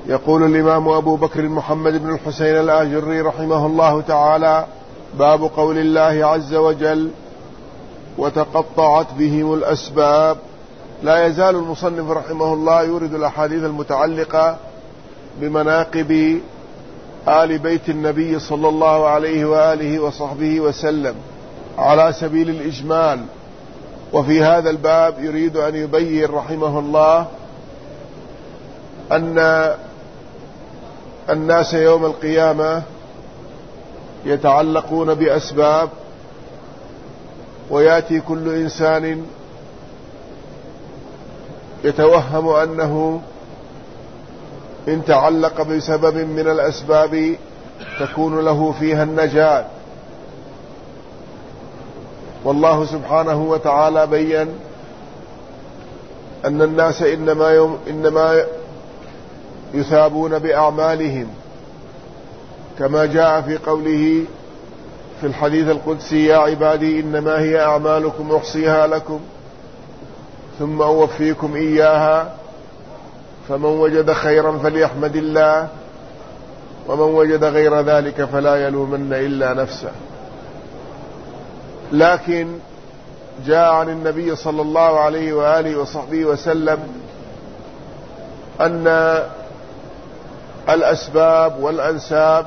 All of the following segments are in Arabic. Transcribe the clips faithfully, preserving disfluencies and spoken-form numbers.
يقول الإمام أبو بكر محمد بن الحسين الآجري رحمه الله تعالى: باب قول الله عز وجل: وتقطعت بهم الأسباب. لا يزال المصنف رحمه الله يورد الأحاديث المتعلقة بمناقب آل بيت النبي صلى الله عليه وآله وصحبه وسلم على سبيل الإجمال. وفي هذا الباب يريد أن يبين رحمه الله أن الناس يوم القيامة يتعلقون بأسباب، ويأتي كل إنسان يتوهم أنه إن تعلق بسبب من الأسباب تكون له فيها النجاة. والله سبحانه وتعالى بيّن أن الناس إنما, يوم إنما يثابون بأعمالهم، كما جاء في قوله في الحديث القدسي: يا عبادي إنما هي أعمالكم أحصيها لكم ثم أوفيكم إياها، فمن وجد خيرا فليحمد الله ومن وجد غير ذلك فلا يلومن إلا نفسه. لكن جاء عن النبي صلى الله عليه وآله وصحبه وسلم أن الأسباب والأنساب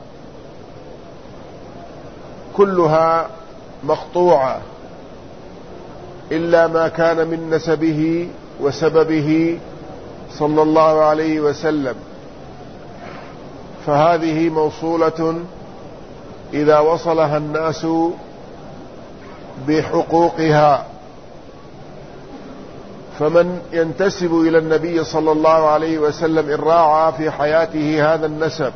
كلها مقطوعة إلا ما كان من نسبه وسببه صلى الله عليه وسلم، فهذه موصولة إذا وصلها الناس بحقوقها. فمن ينتسب إلى النبي صلى الله عليه وسلم إن راعى في حياته هذا النسب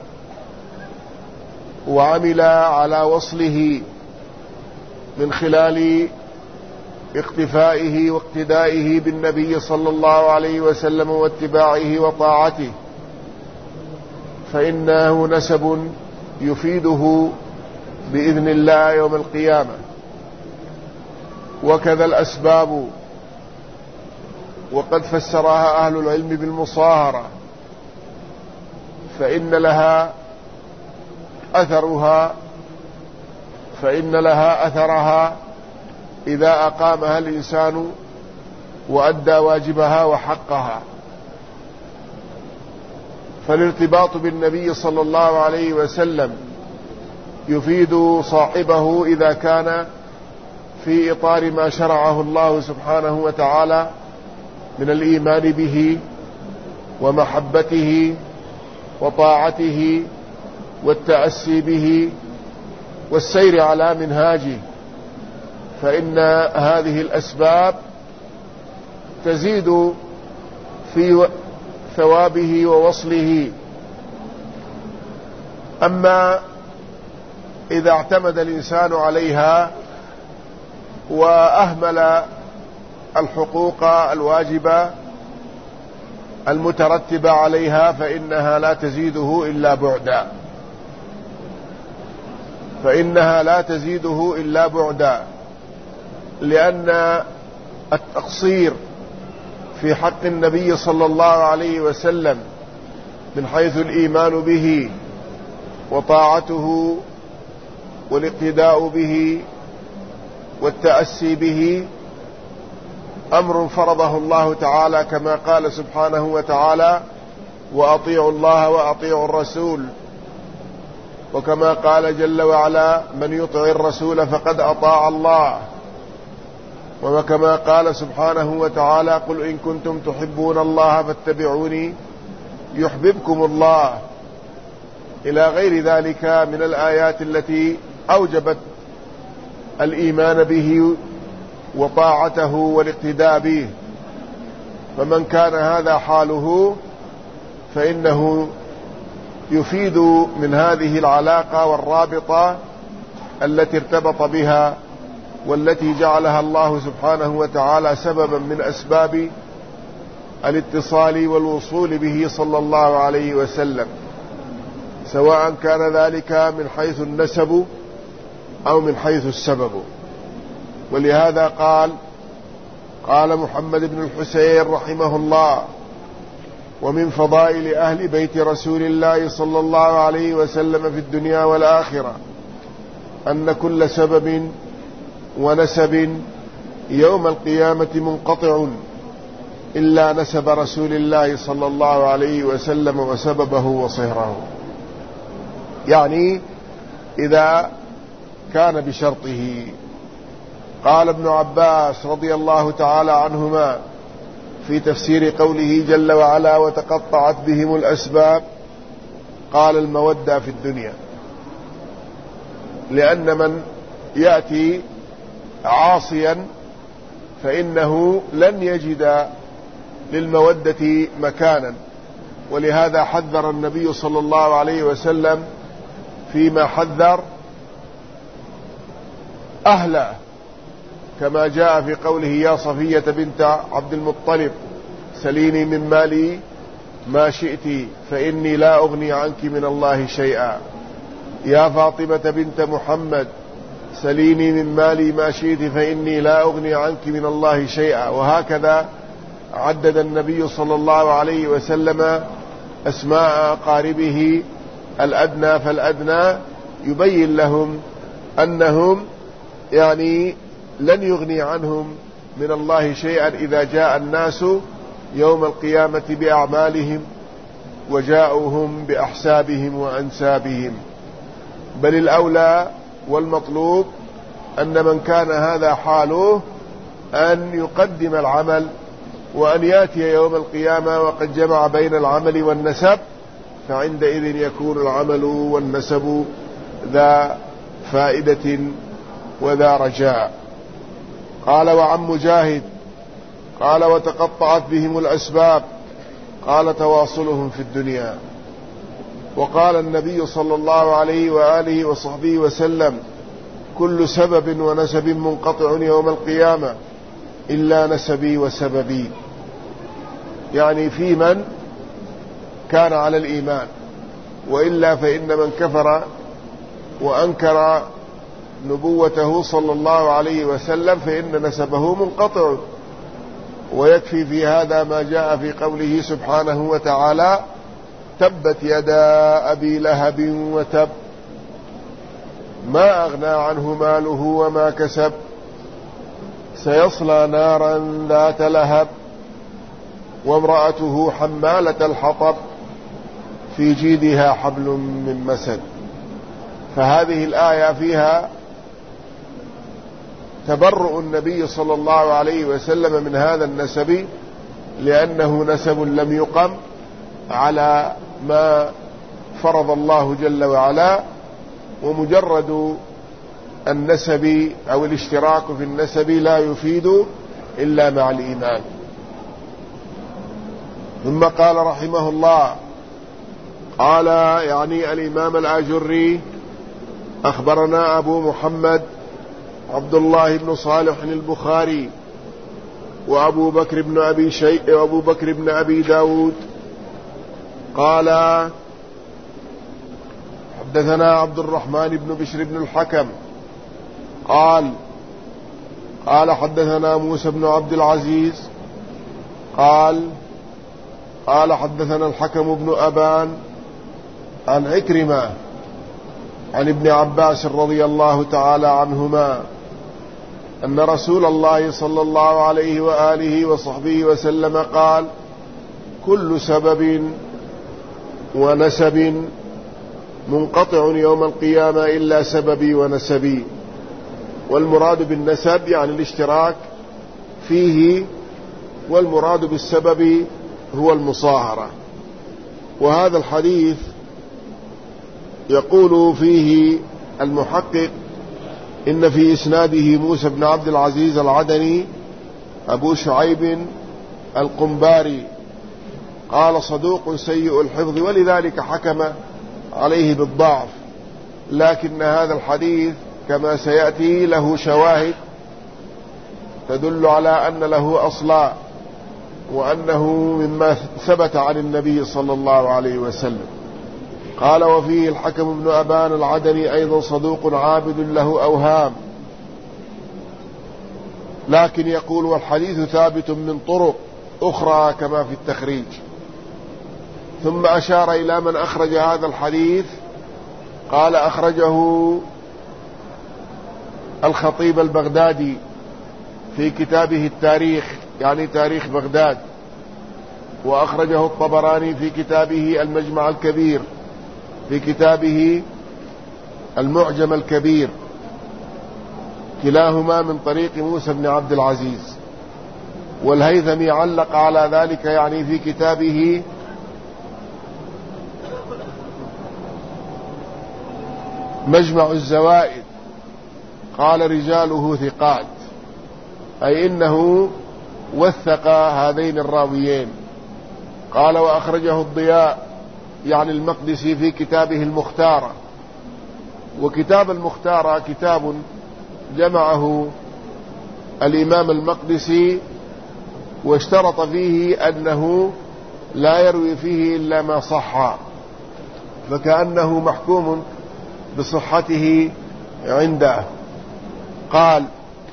وعمل على وصله من خلال اقتفائه واقتدائه بالنبي صلى الله عليه وسلم واتباعه وطاعته، فإنه نسب يفيده بإذن الله يوم القيامة. وكذا الأسباب، وقد فسرها أهل العلم بالمصاهرة، فإن لها أثرها فإن لها أثرها إذا أقامها الإنسان وأدى واجبها وحقها. فالارتباط بالنبي صلى الله عليه وسلم يفيد صاحبه إذا كان في إطار ما شرعه الله سبحانه وتعالى من الإيمان به ومحبته وطاعته والتأسي به والسير على منهاجه، فإن هذه الأسباب تزيد في ثوابه ووصله. أما إذا اعتمد الإنسان عليها وأهمل الحقوق الواجبة المترتبة عليها فإنها لا تزيده إلا بعدا فإنها لا تزيده إلا بعدا لأن التقصير في حق النبي صلى الله عليه وسلم من حيث الإيمان به وطاعته والاقتداء به والتأسي به أمر فرضه الله تعالى، كما قال سبحانه وتعالى: وأطيعوا الله وأطيعوا الرسول. وكما قال جل وعلا: من يطع الرسول فقد أطاع الله. وكما قال سبحانه وتعالى: قل إن كنتم تحبون الله فاتبعوني يحببكم الله، إلى غير ذلك من الآيات التي أوجبت الإيمان به وطاعته والاقتداء به. فمن كان هذا حاله فإنه يفيد من هذه العلاقة والرابطة التي ارتبط بها والتي جعلها الله سبحانه وتعالى سببا من أسباب الاتصال والوصول به صلى الله عليه وسلم، سواء كان ذلك من حيث النسب أو من حيث السبب. ولهذا قال قال محمد بن الحسين رحمه الله: ومن فضائل أهل بيت رسول الله صلى الله عليه وسلم في الدنيا والآخرة أن كل سبب ونسب يوم القيامة منقطع إلا نسب رسول الله صلى الله عليه وسلم وسببه وصهره، يعني إذا كان بشرطه. قال ابن عباس رضي الله تعالى عنهما في تفسير قوله جل وعلا وتقطعت بهم الأسباب، قال المودة في الدنيا، لأن من يأتي عاصيا فإنه لن يجد للمودة مكانا، ولهذا حذر النبي صلى الله عليه وسلم فيما حذر أهله، كما جاء في قوله يا صفية بنت عبد المطلب سليني من مالي ما شئت فإني لا أغني عنك من الله شيئا، يا فاطمة بنت محمد سليني من مالي ما شئت فإني لا أغني عنك من الله شيئا. وهكذا عدد النبي صلى الله عليه وسلم أسماء أقاربه الأدنى فالأدنى، يبين لهم أنهم يعني لن يغني عنهم من الله شيئا إذا جاء الناس يوم القيامة بأعمالهم وجاءوهم بأحسابهم وأنسابهم، بل الأولى والمطلوب أن من كان هذا حاله أن يقدم العمل وأن يأتي يوم القيامة وقد جمع بين العمل والنسب، فعندئذ يكون العمل والنسب ذا فائدة وذا رجاء. قال وعن مجاهد قال وتقطعت بهم الأسباب، قال تواصلهم في الدنيا. وقال النبي صلى الله عليه وآله وصحبه وسلم كل سبب ونسب منقطع يوم القيامة إلا نسبي وسببي، يعني في من كان على الإيمان، وإلا فإن من كفر وأنكر نبوته صلى الله عليه وسلم فإن نسبه منقطع. ويكفي في هذا ما جاء في قوله سبحانه وتعالى تبت يدا أبي لهب وتب ما أغنى عنه ماله وما كسب سيصلى نارا ذات لهب وامرأته حمالة الحطب في جيدها حبل من مسد. فهذه الآية فيها تبرؤ النبي صلى الله عليه وسلم من هذا النسب، لأنه نسب لم يقم على ما فرض الله جل وعلا، ومجرد النسب أو الاشتراك في النسب لا يفيد إلا مع الإيمان. ثم قال رحمه الله قال يعني الإمام الآجري أخبرنا أبو محمد عبد الله بن صالح البخاري وأبو بكر بن أبي شيء وأبو بكر بن أبي داود قال حدثنا عبد الرحمن بن بشر بن الحكم قال قال حدثنا موسى بن عبد العزيز قال قال حدثنا الحكم بن أبان عن عكرمة عن ابن عباس رضي الله تعالى عنهما أن رسول الله صلى الله عليه وآله وصحبه وسلم قال كل سبب ونسب منقطع يوم القيامة إلا سببي ونسبي. والمراد بالنسب يعني الاشتراك فيه، والمراد بالسبب هو المصاهرة. وهذا الحديث يقول فيه المحقق إن في إسناده موسى بن عبد العزيز العدني أبو شعيب القنباري قال صدوق سيء الحفظ، ولذلك حكم عليه بالضعف، لكن هذا الحديث كما سيأتي له شواهد تدل على أن له أصلا، وأنه مما ثبت عن النبي صلى الله عليه وسلم. قال وفيه الحكم بن أبان العدني أيضا صدوق عابد له أوهام، لكن يقول والحديث ثابت من طرق أخرى كما في التخريج. ثم أشار إلى من أخرج هذا الحديث، قال أخرجه الخطيب البغدادي في كتابه التاريخ، يعني تاريخ بغداد، وأخرجه الطبراني في كتابه المجمع الكبير، في كتابه المعجم الكبير، كلاهما من طريق موسى بن عبد العزيز. والهيثمي علق على ذلك، يعني في كتابه مجمع الزوائد، قال رجاله ثقات، أي إنه وثق هذين الراويين. قال وأخرجه الضياء، يعني المقدسي، في كتابه المختارة. وكتاب المختارة كتاب جمعه الإمام المقدسي، واشترط فيه أنه لا يروي فيه إلا ما صح، فكأنه محكوم بصحته عنده. قال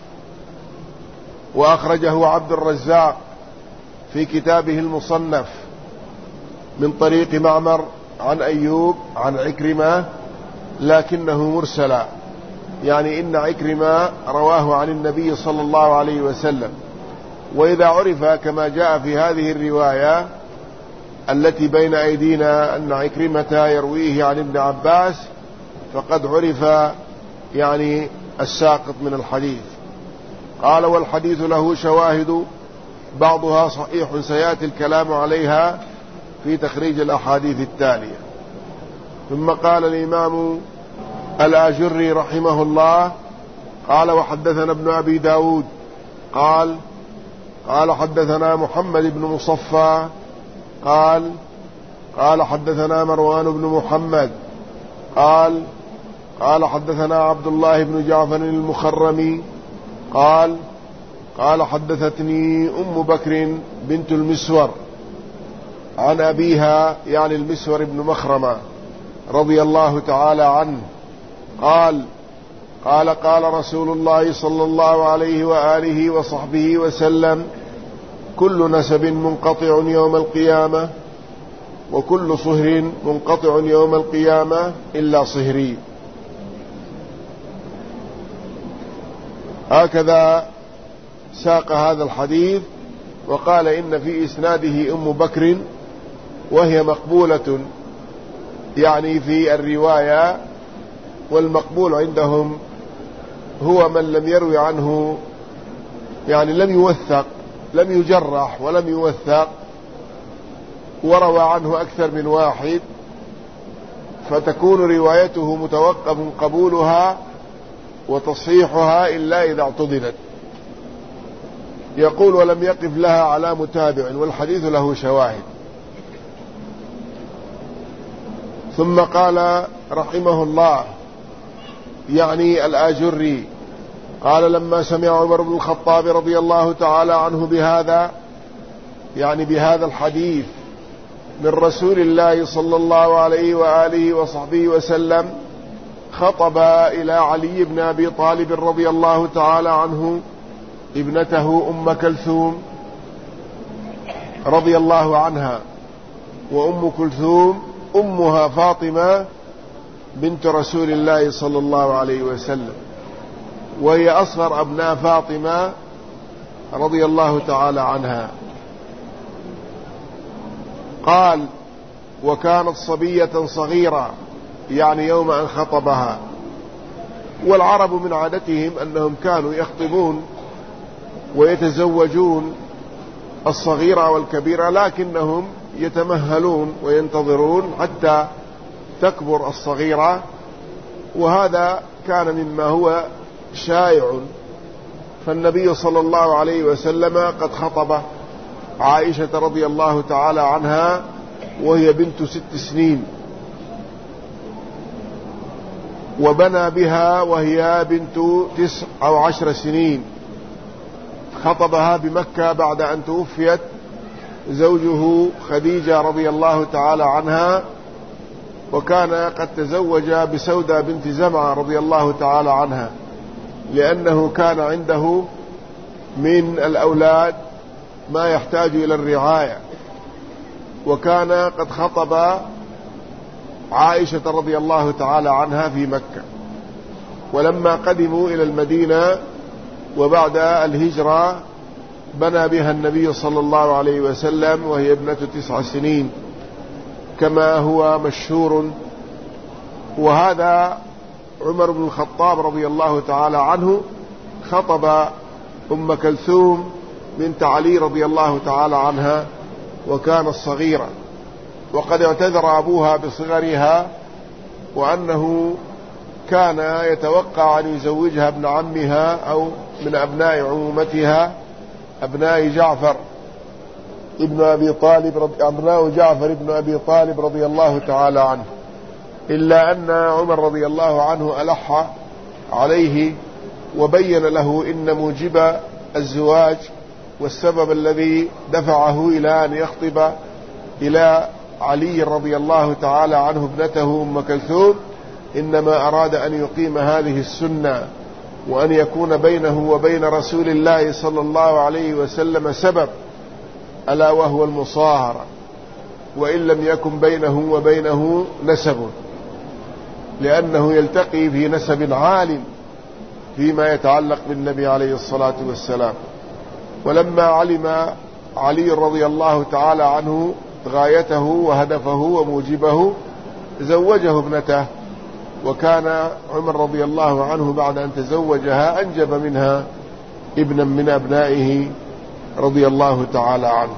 وأخرجه عبد الرزاق في كتابه المصنف من طريق معمر عن أيوب عن عكرمة، لكنه مرسلا، يعني إن عكرمة رواه عن النبي صلى الله عليه وسلم. وإذا عرف كما جاء في هذه الرواية التي بين أيدينا أن عكرمة يرويه عن ابن عباس، فقد عرف يعني الساقط من الحديث. قال والحديث له شواهد بعضها صحيح سيأتي الكلام عليها في تخريج الأحاديث التالية. ثم قال الإمام الآجري رحمه الله قال وحدثنا ابن أبي داود قال قال حدثنا محمد بن مصفى قال قال حدثنا مروان بن محمد قال قال حدثنا عبد الله بن جعفر المخرمي قال قال حدثتني أم بكر بنت المسور عن أبيها، يعني المسور بن مخرمة رضي الله تعالى عنه، قال قال قال رسول الله صلى الله عليه وآله وصحبه وسلم كل نسب منقطع يوم القيامة وكل صهر منقطع يوم القيامة إلا صهري. هكذا ساق هذا الحديث، وقال إن في إسناده أم بكر وهي مقبولة يعني في الرواية، والمقبول عندهم هو من لم يروي عنه، يعني لم يوثق، لم يجرح ولم يوثق، وروى عنه أكثر من واحد، فتكون روايته متوقف قبولها وتصحيحها إلا إذا اعتضدت. يقول ولم يقف لها على متابع، والحديث له شواهد. ثم قال رحمه الله، يعني الآجري، قال لما سمع عمر بن الخطاب رضي الله تعالى عنه بهذا، يعني بهذا الحديث من رسول الله صلى الله عليه وآله وصحبه وسلم، خطب إلى علي بن أبي طالب رضي الله تعالى عنه ابنته أم كلثوم رضي الله عنها. وأم كلثوم أمها فاطمة بنت رسول الله صلى الله عليه وسلم، وهي أصغر أبناء فاطمة رضي الله تعالى عنها. قال وكانت صبية صغيرة، يعني يوم أن خطبها. والعرب من عادتهم أنهم كانوا يخطبون ويتزوجون الصغيرة والكبيرة، لكنهم يتمهلون وينتظرون حتى تكبر الصغيرة، وهذا كان مما هو شائع. فالنبي صلى الله عليه وسلم قد خطب عائشة رضي الله تعالى عنها وهي بنت ست سنين، وبنى بها وهي بنت تسع أو عشر سنين. خطبها بمكة بعد أن توفيت زوجه خديجة رضي الله تعالى عنها، وكان قد تزوج بسودة بنت زمعة رضي الله تعالى عنها، لأنه كان عنده من الأولاد ما يحتاج إلى الرعاية. وكان قد خطب عائشة رضي الله تعالى عنها في مكة. ولما قدموا إلى المدينة وبعد الهجرة بنى بها النبي صلى الله عليه وسلم وهي ابنة تسع سنين كما هو مشهور. وهذا عمر بن الخطاب رضي الله تعالى عنه خطب أم كلثوم بنت علي رضي الله تعالى عنها وكانت صغيرة، وقد اعتذر أبوها بصغرها وأنه كان يتوقع أن يزوجها ابن عمها أو من أبناء عمومتها أبناء جعفر ابن أبي طالب رضي أبناء جعفر ابن أبي طالب رضي الله تعالى عنه، إلا أن عمر رضي الله عنه ألح عليه وبين له إن موجب الزواج والسبب الذي دفعه إلى أن يخطب إلى علي رضي الله تعالى عنه ابنته أم كلثوم إنما أراد أن يقيم هذه السنة وأن يكون بينه وبين رسول الله صلى الله عليه وسلم سبب، ألا وهو المصاهرة، وإن لم يكن بينه وبينه نسب، لأنه يلتقي في نسب عال فيما يتعلق بالنبي عليه الصلاة والسلام. ولما علم علي رضي الله تعالى عنه غايته وهدفه وموجبه زوجه ابنته، وكان عمر رضي الله عنه بعد أن تزوجها أنجب منها ابنا من أبنائه رضي الله تعالى عنه،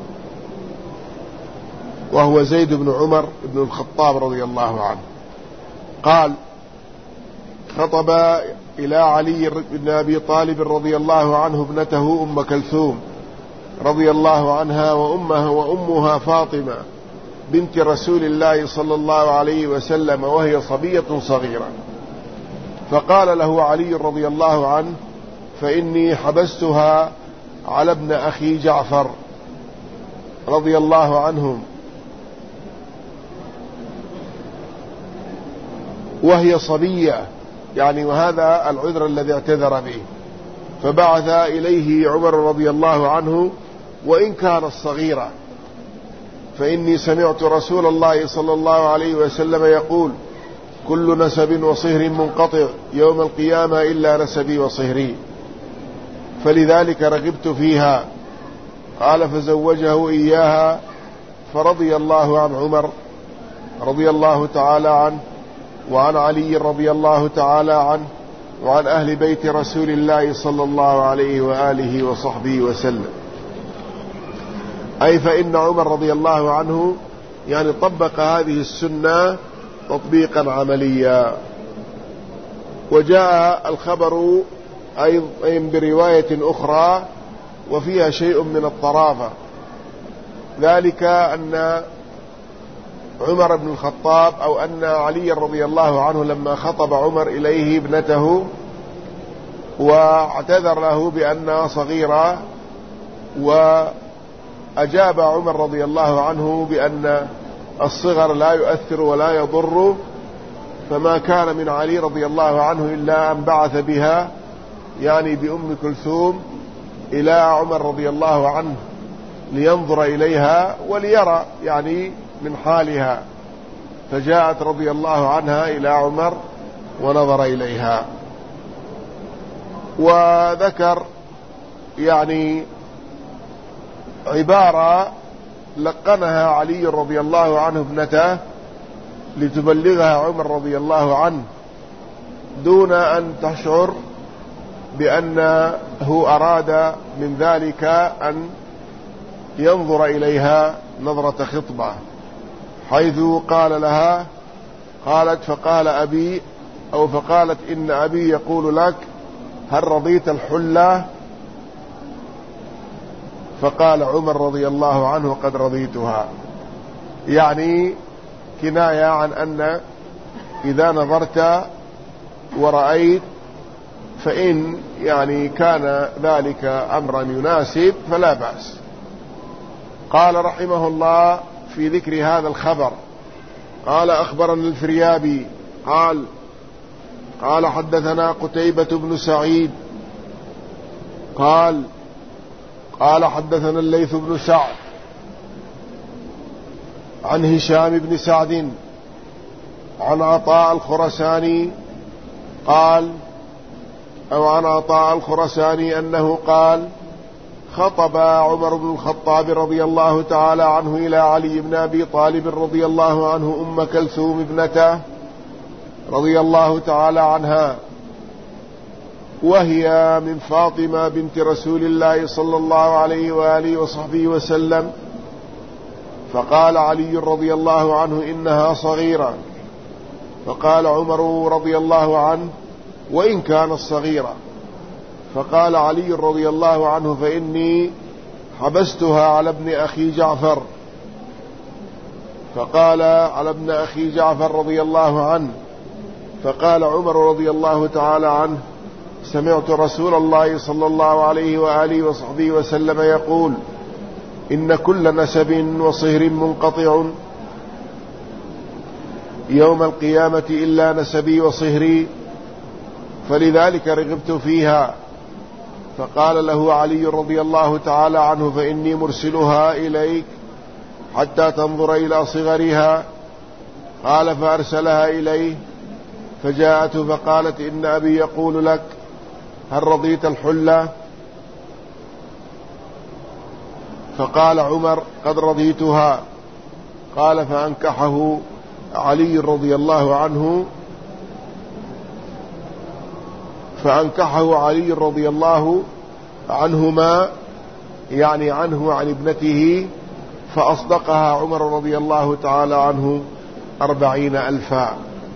وهو زيد بن عمر بن الخطاب رضي الله عنه. قال: خطب إلى علي بن أبي طالب رضي الله عنه ابنته أم كلثوم رضي الله عنها وأمها وأمها فاطمة بنت رسول الله صلى الله عليه وسلم وهي صبية صغيرة، فقال له علي رضي الله عنه: فإني حبستها على ابن أخي جعفر رضي الله عنهم وهي صبية، يعني وهذا العذر الذي اعتذر به، فبعث إليه عمر رضي الله عنه وإن كانت صغيرة، فإني سمعت رسول الله صلى الله عليه وسلم يقول: كل نسب وصهر منقطع يوم القيامة إلا نسبي وصهري، فلذلك رغبت فيها. قال: فزوجه إياها، فرضي الله عن عمر رضي الله تعالى عنه وعن علي رضي الله تعالى عنه وعن أهل بيت رسول الله صلى الله عليه وآله وصحبه وسلم. أي فإن عمر رضي الله عنه يعني طبق هذه السنة تطبيقا عمليا. وجاء الخبر أيضا برواية أخرى وفيها شيء من الطرافة، ذلك أن عمر بن الخطاب أو أن علي رضي الله عنه لما خطب عمر إليه ابنته واعتذر له بأنها صغيرة، وأجاب عمر رضي الله عنه بأن الصغر لا يؤثر ولا يضر، فما كان من علي رضي الله عنه إلا أن بعث بها يعني بأم كلثوم إلى عمر رضي الله عنه لينظر إليها وليرى يعني من حالها، فجاءت رضي الله عنها إلى عمر ونظر إليها. وذكر يعني عبارة لقنها علي رضي الله عنه ابنته لتبلغها عمر رضي الله عنه دون أن تشعر بأنه أراد من ذلك أن ينظر إليها نظرة خطبة، حيث قال لها، قالت: فقال أبي أو فقالت: إن أبي يقول لك هل رضيت الحلة؟ فقال عمر رضي الله عنه: قد رضيتها، يعني كناية عن أن إذا نظرت ورأيت فإن يعني كان ذلك أمرا يناسب فلا بأس. قال رحمه الله في ذكر هذا الخبر: قال: أخبرنا الفريابي قال قال حدثنا قتيبة بن سعيد قال قال حدثنا الليث بن سعد عن هشام بن سعد عن عطاء الخرساني قال أو عن عطاء الخرساني أنه قال خطب عمر بن الخطاب رضي الله تعالى عنه إلى علي بن أبي طالب رضي الله عنه أم كلثوم ابنته رضي الله تعالى عنها، وهي من فاطمة بنت رسول الله صلى الله عليه وآله وصحبه وسلم، فقال علي رضي الله عنه إنها صغيرة، فقال عمر رضي الله عنه وإن كانت صغيرة، فقال علي رضي الله عنه فإني حبستها على ابن أخي جعفر، فقال على ابن أخي جعفر رضي الله عنه، فقال عمر رضي الله تعالى عنه سمعت رسول الله صلى الله عليه وآله وصحبه وسلم يقول إن كل نسب وصهر منقطع يوم القيامة إلا نسبي وصهري، فلذلك رغبت فيها. فقال له علي رضي الله تعالى عنه فإني مرسلها إليك حتى تنظر إلى صغرها. قال فأرسلها إليه، فجاءته فقالت إن أبي يقول لك هل رضيت الحلة؟ فقال عمر قد رضيتها. قال فأنكحه علي رضي الله عنه فأنكحه علي رضي الله عنهما يعني عنه عن ابنته، فأصدقها عمر رضي الله تعالى عنه أربعين ألفا.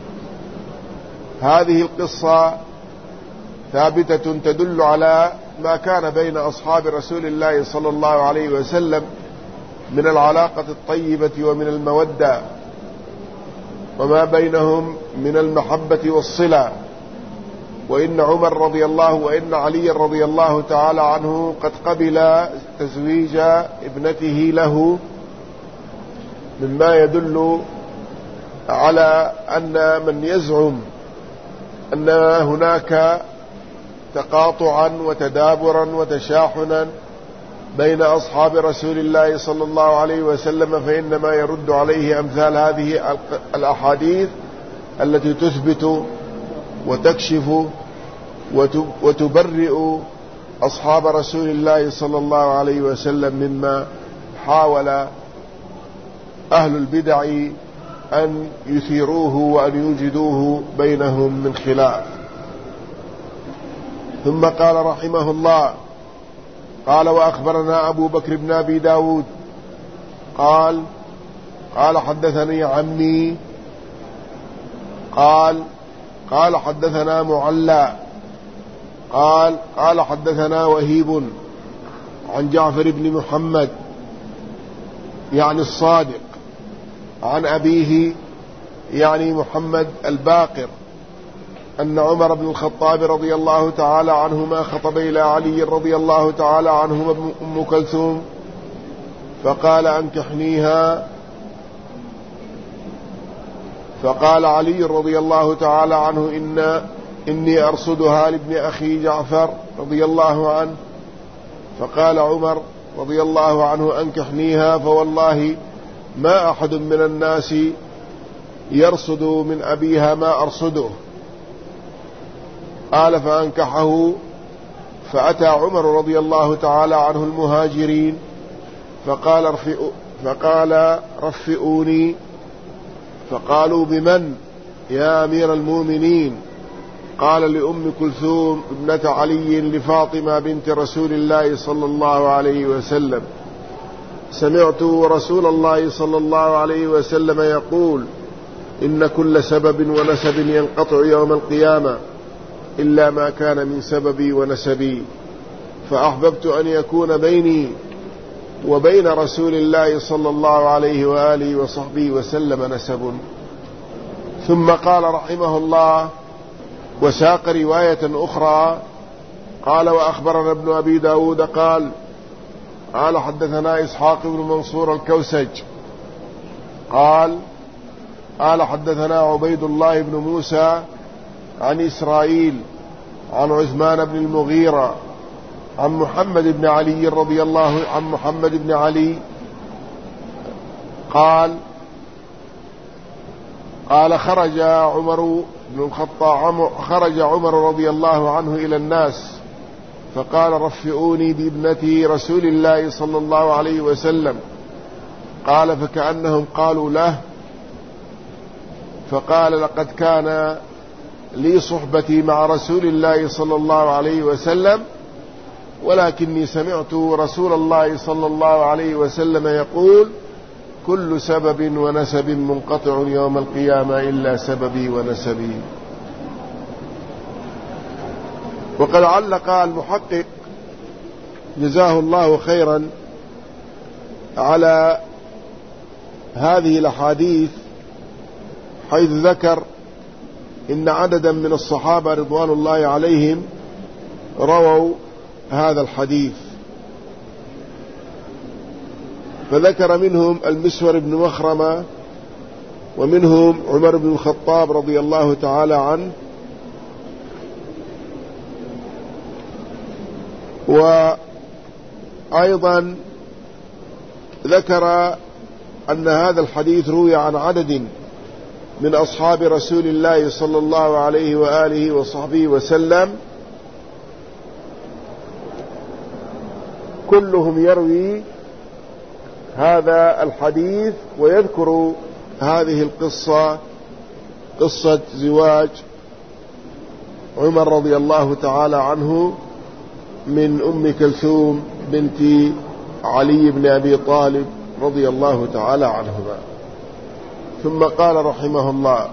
هذه القصة ثابتة تدل على ما كان بين أصحاب رسول الله صلى الله عليه وسلم من العلاقة الطيبة ومن المودة، وما بينهم من المحبة والصلة. وإن عمر رضي الله وإن علي رضي الله تعالى عنه قد قبل تزويج ابنته له، مما يدل على أن من يزعم أن هناك تقاطعا وتدابرا وتشاحنا بين أصحاب رسول الله صلى الله عليه وسلم فإنما يرد عليه أمثال هذه الأحاديث التي تثبت وتكشف وتبرئ أصحاب رسول الله صلى الله عليه وسلم مما حاول أهل البدع أن يثيروه وأن يوجدوه بينهم من خلاف. ثم قال رحمه الله قال وأخبرنا أبو بكر بن أبي داود قال قال حدثني عمي قال قال حدثنا معلى قال قال حدثنا وهيب عن جعفر بن محمد يعني الصادق عن أبيه يعني محمد الباقر أن عمر بن الخطاب رضي الله تعالى عنهما خطب إلى علي رضي الله تعالى عنهما أم كلثوم فقال أنكحنيها، فقال علي رضي الله تعالى عنه إن إني أرصدها لابن أخي جعفر رضي الله عنه، فقال عمر رضي الله عنه أنكحنيها فوالله ما أحد من الناس يرصد من أبيها ما أرصده. قال فأنكحه، فأتى عمر رضي الله تعالى عنه المهاجرين فقال رفئوا فقال رفئوني، فقالوا بمن يا أمير المؤمنين؟ قال لأم كلثوم ابنة علي لفاطمة بنت رسول الله صلى الله عليه وسلم، سمعت رسول الله صلى الله عليه وسلم يقول إن كل سبب ونسب ينقطع يوم القيامة إلا ما كان من سببي ونسبي، فأحببت أن يكون بيني وبين رسول الله صلى الله عليه وآله وصحبه وسلم نسب. ثم قال رحمه الله وساق رواية أخرى قال وأخبرنا ابن أبي داود قال قال حدثنا إسحاق بن منصور الكوسج قال قال حدثنا عبيد الله بن موسى عن إسرائيل عن عثمان بن المغيرة عن محمد بن علي رضي الله عن محمد بن علي قال قال خرج عمر بن الخطاب خرج عمر رضي الله عنه إلى الناس فقال رفئوني بابنتي رسول الله صلى الله عليه وسلم. قال فكأنهم قالوا له، فقال لقد كان لي صحبتي مع رسول الله صلى الله عليه وسلم، ولكني سمعت رسول الله صلى الله عليه وسلم يقول كل سبب ونسب منقطع يوم القيامة إلا سببي ونسبي. وقد علق المحقق جزاه الله خيرا على هذه الأحاديث حيث ذكر إن عددا من الصحابة رضوان الله عليهم رووا هذا الحديث، فذكر منهم المسور بن مخرمة، ومنهم عمر بن الخطاب رضي الله تعالى عنه، وأيضا ذكر أن هذا الحديث روي عن عدد من أصحاب رسول الله صلى الله عليه وآله وصحبه وسلم كلهم يروي هذا الحديث ويذكر هذه القصة، قصة زواج عمر رضي الله تعالى عنه من أم كلثوم بنت علي بن أبي طالب رضي الله تعالى عنهما. ثم قال رحمه الله: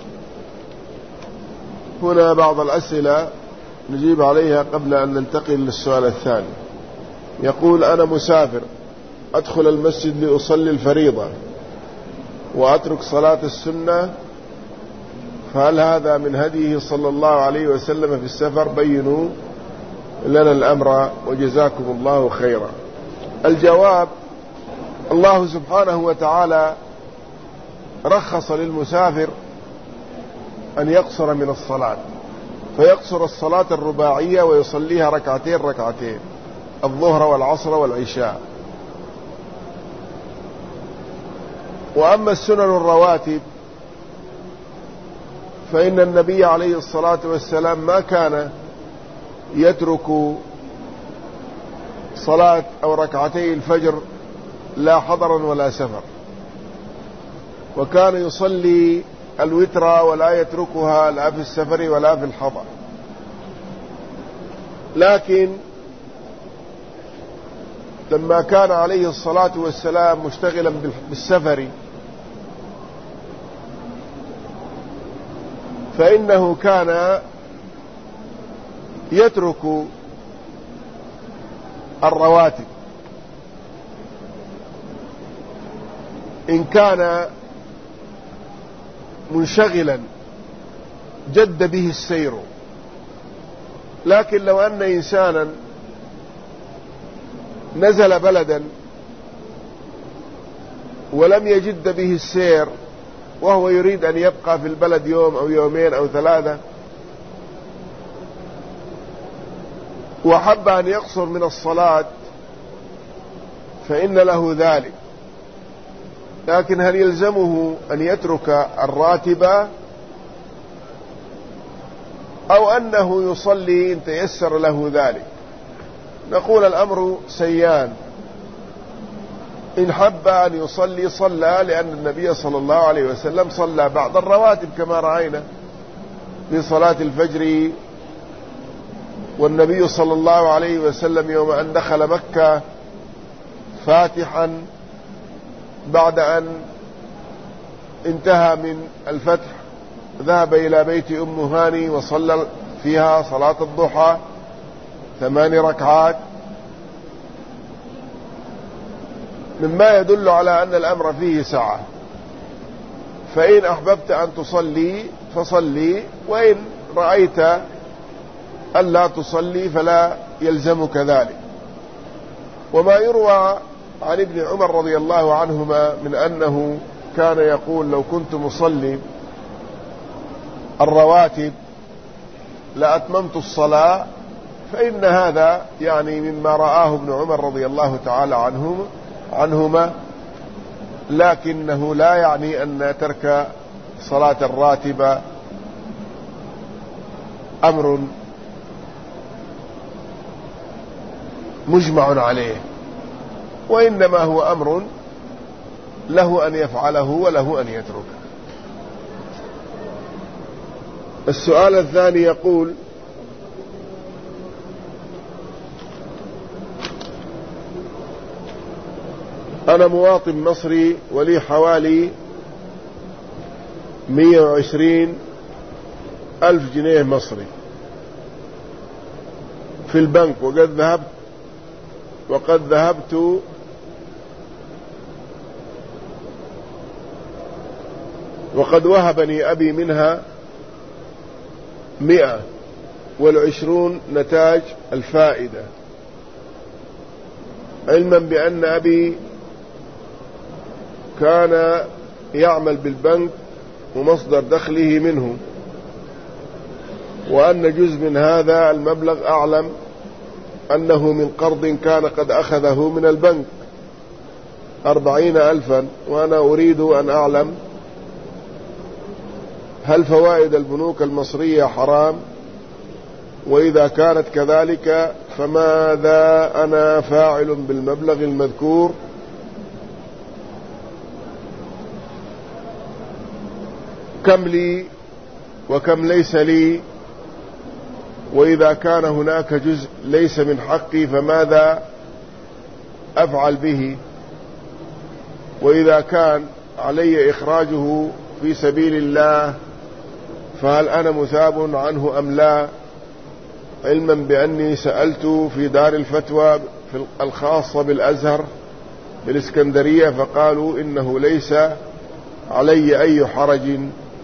هنا بعض الأسئلة نجيب عليها قبل أن ننتقل للسؤال الثاني. يقول: أنا مسافر أدخل المسجد لأصلي الفريضة وأترك صلاة السنة، فهل هذا من هديه صلى الله عليه وسلم في السفر؟ بينوا لنا الأمر وجزاكم الله خيرا. الجواب: الله سبحانه وتعالى رخص للمسافر أن يقصر من الصلاة، فيقصر الصلاة الرباعية ويصليها ركعتين ركعتين، الظهر والعصر والعشاء. وأما السنن الرواتب فإن النبي عليه الصلاة والسلام ما كان يترك صلاة أو ركعتي الفجر لا حضرا ولا سفر، وكان يصلي الوتر ولا يتركها لا في السفر ولا في الحضر. لكن لما كان عليه الصلاة والسلام مشتغلا بالسفر فإنه كان يترك الرواتب إن كان منشغلا جد به السير. لكن لو أن إنسانا نزل بلدا ولم يجد به السير وهو يريد أن يبقى في البلد يوم أو يومين أو ثلاثة وحب أن يقصر من الصلاة فإن له ذلك. لكن هل يلزمه أن يترك الراتب أو أنه يصلي إن تيسر له ذلك؟ نقول الأمر سيان. إن حب أن يصلي صلى، لأن النبي صلى الله عليه وسلم صلى بعض الرواتب كما رأينا في صلاة الفجر. والنبي صلى الله عليه وسلم يوم أن دخل مكة فاتحا بعد أن انتهى من الفتح ذهب إلى بيت أم هاني وصلى فيها صلاة الضحى ثمان ركعات، مما يدل على أن الأمر فيه سعة. فإن أحببت أن تصلي فصلي، وإن رأيت أن لا تصلي فلا يلزمك ذلك. وما يروى عن ابن عمر رضي الله عنهما من أنه كان يقول: لو كنت مصلي الرواتب لأتممت الصلاة، فإن هذا يعني مما رآه ابن عمر رضي الله تعالى عنهما عنهما لكنه لا يعني أن ترك صلاة الراتبة أمر مجمع عليه، وإنما هو أمر له أن يفعله وله أن يتركه. السؤال الثاني يقول: أنا مواطن مصري ولي حوالي مئة وعشرين ألف جنيه مصري في البنك، وقد ذهبت وقد ذهبت وقد وهبني أبي منها مئة والعشرون نتاج الفائدة، علما بأن أبي كان يعمل بالبنك ومصدر دخله منه، وأن جزء من هذا المبلغ أعلم أنه من قرض كان قد أخذه من البنك أربعين ألفا، وأنا أريد أن أعلم هل فوائد البنوك المصرية حرام؟ وإذا كانت كذلك فماذا أنا فاعل بالمبلغ المذكور؟ كم لي وكم ليس لي؟ وإذا كان هناك جزء ليس من حقي فماذا أفعل به؟ وإذا كان علي إخراجه في سبيل الله فهل أنا مثاب عنه أم لا؟ علما بأني سألت في دار الفتوى الخاصة بالأزهر بالإسكندرية فقالوا إنه ليس علي أي حرج.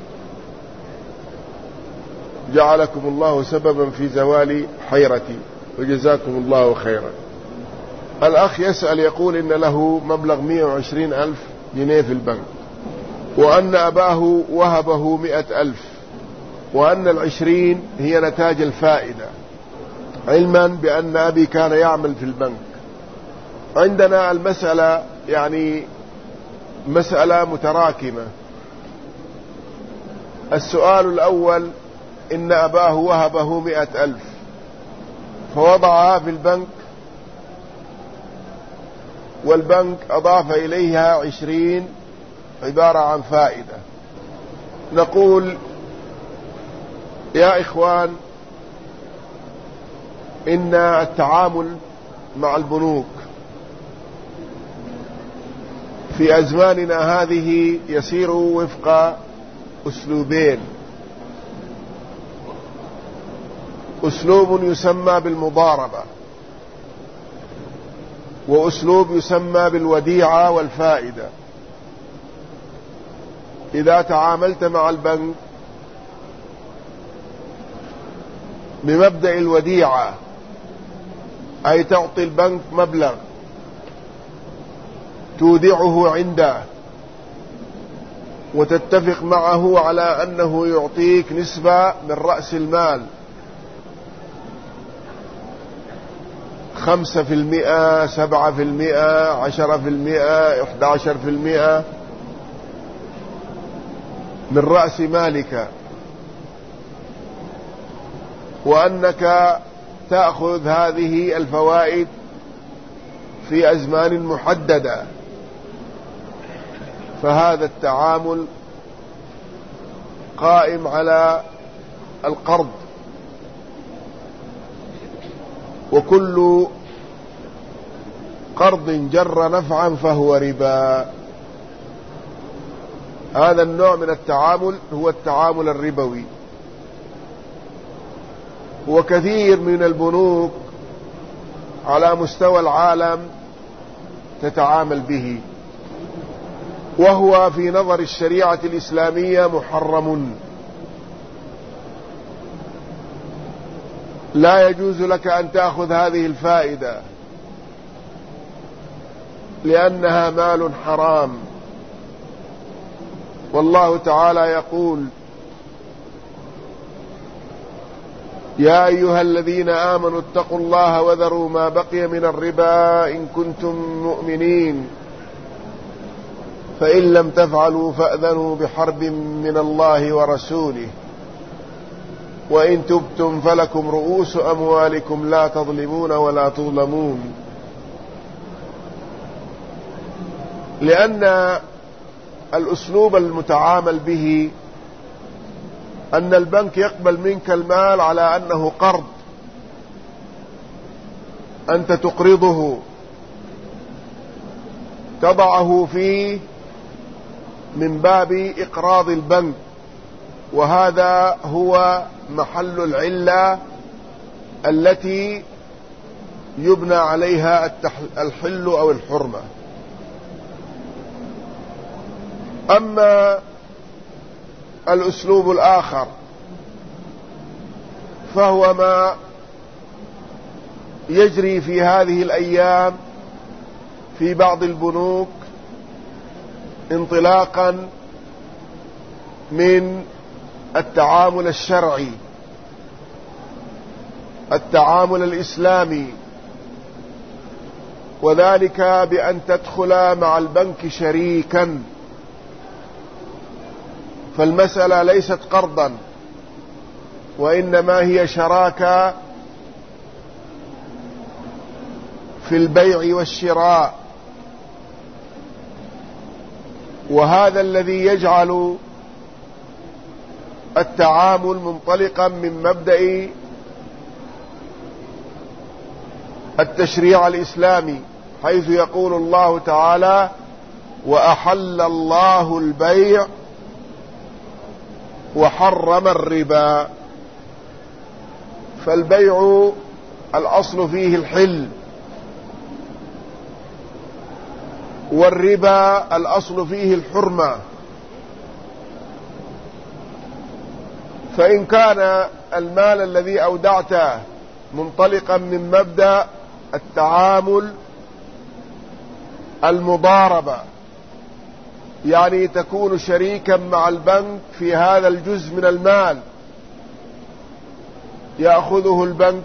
جعلكم الله سببا في زوال حيرتي وجزاكم الله خيرا. الأخ يسأل يقول إن له مبلغ مئة وعشرين ألف جنيه في البنك، وأن أباه وهبه مئة ألف، وأن العشرين هي نتاج الفائدة، علما بأن أبي كان يعمل في البنك. عندنا المسألة يعني مسألة متراكمة. السؤال الأول: إن أباه وهبه مئة ألف فوضعها في البنك، والبنك أضاف إليها عشرين عبارة عن فائدة. نقول يا إخوان، إن التعامل مع البنوك في أزماننا هذه يسير وفق أسلوبين: أسلوب يسمى بالمضاربة، وأسلوب يسمى بالوديعة والفائدة. إذا تعاملت مع البنك بمبدأ الوديعة، أي تعطي البنك مبلغ تودعه عنده وتتفق معه على أنه يعطيك نسبة من رأس المال خمسة في المئة، سبعة في المئة، عشرة في المئة، إحدى عشر في المئة من رأس مالك، وأنك تأخذ هذه الفوائد في أزمان محددة. فهذا التعامل قائم على القرض، وكل قرض جر نفعا فهو ربا. هذا النوع من التعامل هو التعامل الربوي، وكثير من البنوك على مستوى العالم تتعامل به، وهو في نظر الشريعة الإسلامية محرم. لا يجوز لك أن تأخذ هذه الفائدة لأنها مال حرام. والله تعالى يقول: يا أيها الذين آمنوا اتقوا الله وذروا ما بقي من الربا إن كنتم مؤمنين. فإن لم تفعلوا فأذنوا بحرب من الله ورسوله وإن تبتم فلكم رؤوس أموالكم لا تظلمون ولا تظلمون. لأن الأسلوب المتعامل به أن البنك يقبل منك المال على أنه قرض، أنت تقرضه تضعه فيه من باب إقراض البنك، وهذا هو محل العلة التي يبنى عليها الحل أو الحرمة. أما الأسلوب الآخر فهو ما يجري في هذه الأيام في بعض البنوك انطلاقا من التعامل الشرعي، التعامل الإسلامي، وذلك بأن تدخل مع البنك شريكا، فالمسألة ليست قرضا وإنما هي شراكة في البيع والشراء. وهذا الذي يجعل التعامل منطلقا من مبدأ التشريع الإسلامي، حيث يقول الله تعالى: وأحل الله البيع وحرم الربا. فالبيع الأصل فيه الحل، والربا الأصل فيه الحرمة. فإن كان المال الذي أودعته منطلقا من مبدأ التعامل المضاربة، يعني تكون شريكا مع البنك في هذا الجزء من المال، يأخذه البنك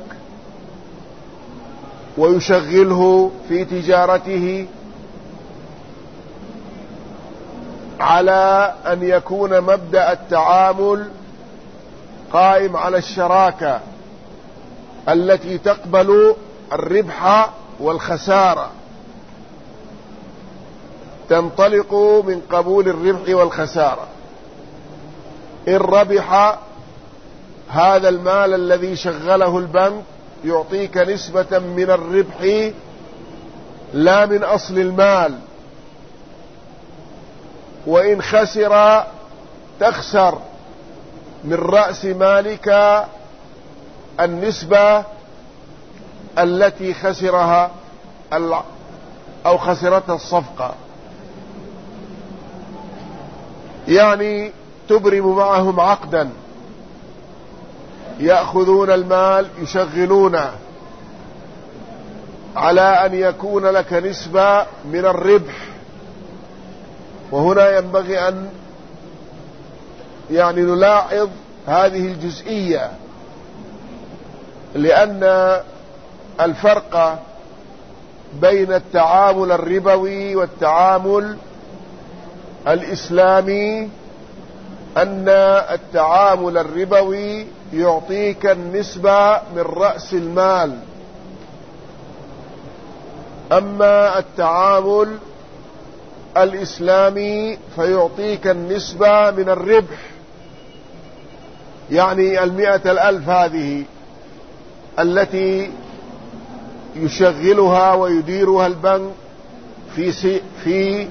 ويشغله في تجارته على أن يكون مبدأ التعامل قائم على الشراكة التي تقبل الربح والخسارة، تنطلق من قبول الربح والخسارة. إن ربح هذا المال الذي شغله البنك يعطيك نسبة من الربح لا من أصل المال، وإن خسر تخسر من رأس مالك النسبة التي خسرها أو خسرتها الصفقة. يعني تبرم معهم عقدا، يأخذون المال يشغلونه على أن يكون لك نسبة من الربح. وهنا ينبغي أن يعني نلاحظ هذه الجزئية، لأن الفرق بين التعامل الربوي والتعامل الإسلامي أن التعامل الربوي يعطيك النسبة من رأس المال، أما التعامل الإسلامي فيعطيك النسبة من الربح. يعني المئة الألف هذه التي يشغلها ويديرها البنك في في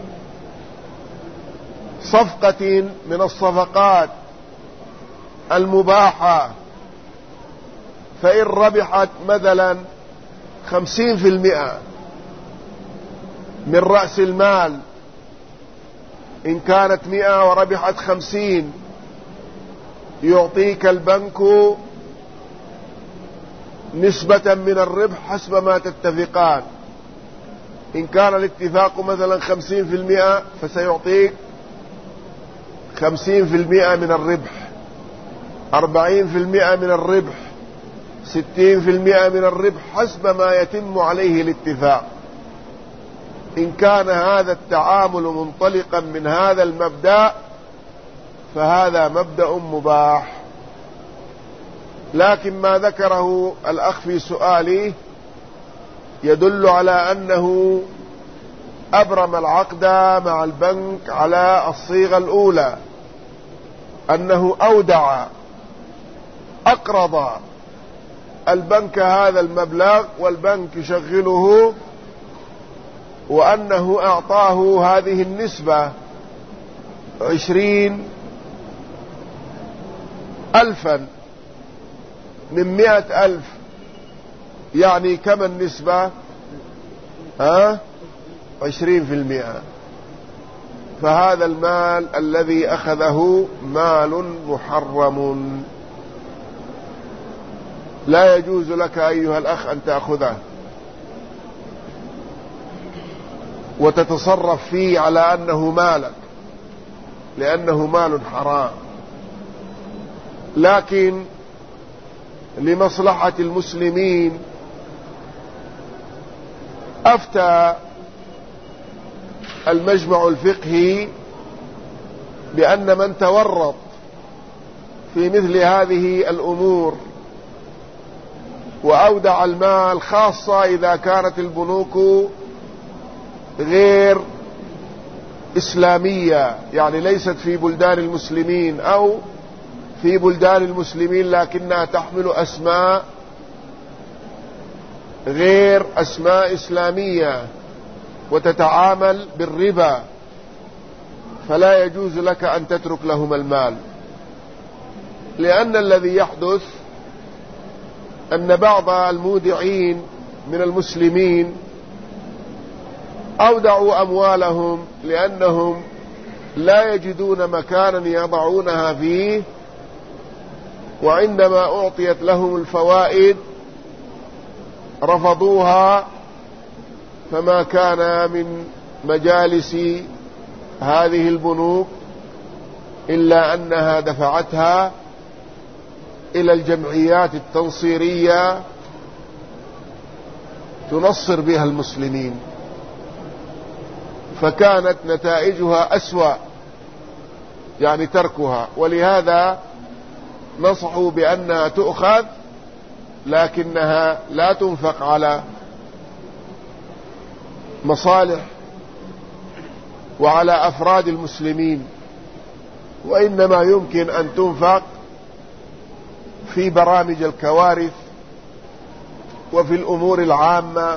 صفقة من الصفقات المباحة، فإن ربحت مثلا خمسين في المئة من رأس المال، إن كانت مئة وربحت خمسين، يعطيك البنك نسبة من الربح حسب ما تتفقان. إن كان الاتفاق مثلا خمسين في المئة فسيعطيك خمسين في المئة من الربح، أربعين في المئة من الربح، ستين في المئة من الربح، حسب ما يتم عليه الاتفاق. إن كان هذا التعامل منطلقا من هذا المبدأ فهذا مبدأ مباح. لكن ما ذكره الأخ في سؤاله يدل على أنه أبرم العقد مع البنك على الصيغة الأولى، أنه أودع أقرض البنك هذا المبلغ والبنك يشغله، وأنه أعطاه هذه النسبة عشرين ألفا من مئة ألف، يعني كم النسبة؟ ها عشرين في المئة. فهذا المال الذي أخذه مال محرم، لا يجوز لك أيها الأخ أن تأخذه وتتصرف فيه على أنه مالك، لأنه مال حرام. لكن لمصلحة المسلمين أفتى المجمع الفقهي بأن من تورط في مثل هذه الأمور وأودع المال، خاصة إذا كانت البنوك غير إسلامية، يعني ليست في بلدان المسلمين أو في بلدان المسلمين لكنها تحمل أسماء غير أسماء إسلامية وتتعامل بالربا، فلا يجوز لك أن تترك لهم المال. لأن الذي يحدث أن بعض المودعين من المسلمين أودعوا أموالهم لأنهم لا يجدون مكانا يضعونها فيه، وعندما أعطيت لهم الفوائد رفضوها، فما كان من مجالس هذه البنوك إلا أنها دفعتها إلى الجمعيات التنصيرية تنصر بها المسلمين، فكانت نتائجها أسوأ، يعني تركها. ولهذا نصحوا بأنها تؤخذ لكنها لا تنفق على مصالح وعلى أفراد المسلمين، وإنما يمكن أن تنفق في برامج الكوارث وفي الأمور العامة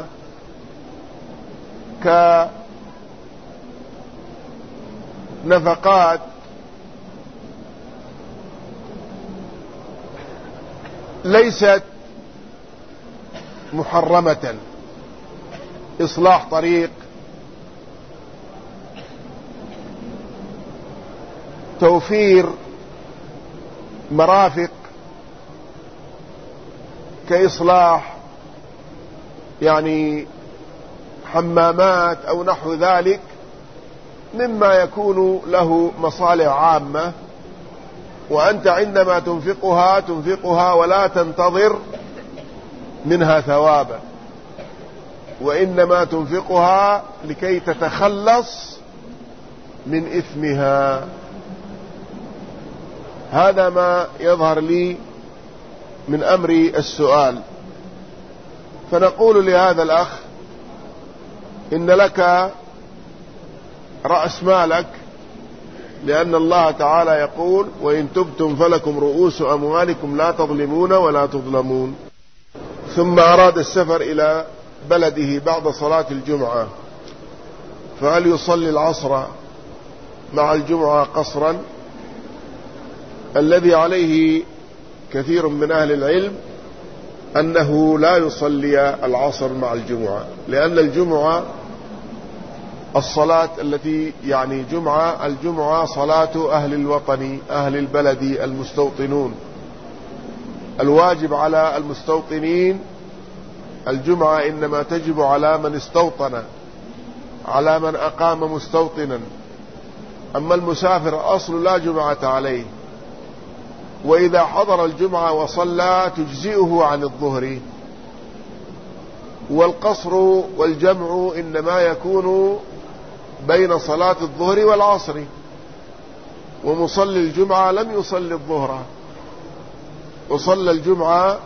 كنفقات ليست محرمة، إصلاح طريق، توفير مرافق كإصلاح يعني حمامات أو نحو ذلك، مما يكون له مصالح عامة، وأنت عندما تنفقها تنفقها ولا تنتظر منها ثوابا، وإنما تنفقها لكي تتخلص من إثمها. هذا ما يظهر لي من أمر السؤال. فنقول لهذا الأخ إن لك رأس مالك، لأن الله تعالى يقول: وإن تبتم فلكم رؤوس أموالكم لا تظلمون ولا تظلمون. ثم أراد السفر إلى بلده بعد صلاة الجمعة، فهل يصلي العصر مع الجمعة قصرا؟ الذي عليه كثير من أهل العلم أنه لا يصلي العصر مع الجمعة، لأن الجمعة الصلاة التي يعني جمعة الجمعة صلاة أهل الوطن أهل البلد المستوطنون. الواجب على المستوطنين الجمعة إنما تجب على من استوطن، على من أقام مستوطنا. أما المسافر أصل لا جمعة عليه، وإذا حضر الجمعة وصلى تجزئه عن الظهر. والقصر والجمع إنما يكون بين صلاة الظهر والعصر، ومصلي الجمعة لم يصلي الظهر وصلى الجمعة،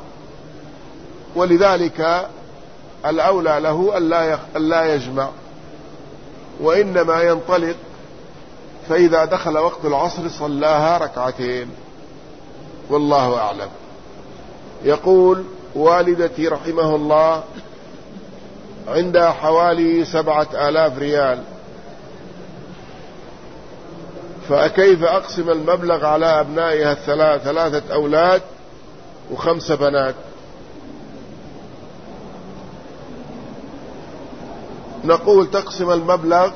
ولذلك الأولى له ألا يجمع، وإنما ينطلق، فإذا دخل وقت العصر صلاها ركعتين، والله أعلم. يقول والدتي رحمه الله عندها حوالي سبعة آلاف ريال، فكيف أقسم المبلغ على أبنائها الثلاث ثلاثة أولاد وخمسة بنات؟ نقول تقسم المبلغ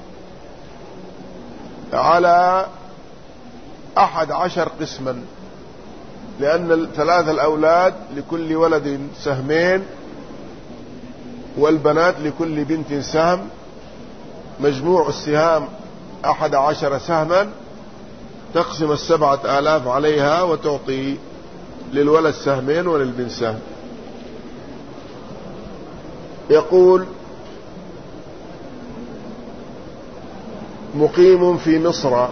على أحد عشر قسما، لأن ثلاث الأولاد لكل ولد سهمين، والبنات لكل بنت سهم، مجموع السهام أحد عشر سهما، تقسم السبعة آلاف عليها وتعطي للولد سهمين وللبنت سهم. يقول مقيم في مصر،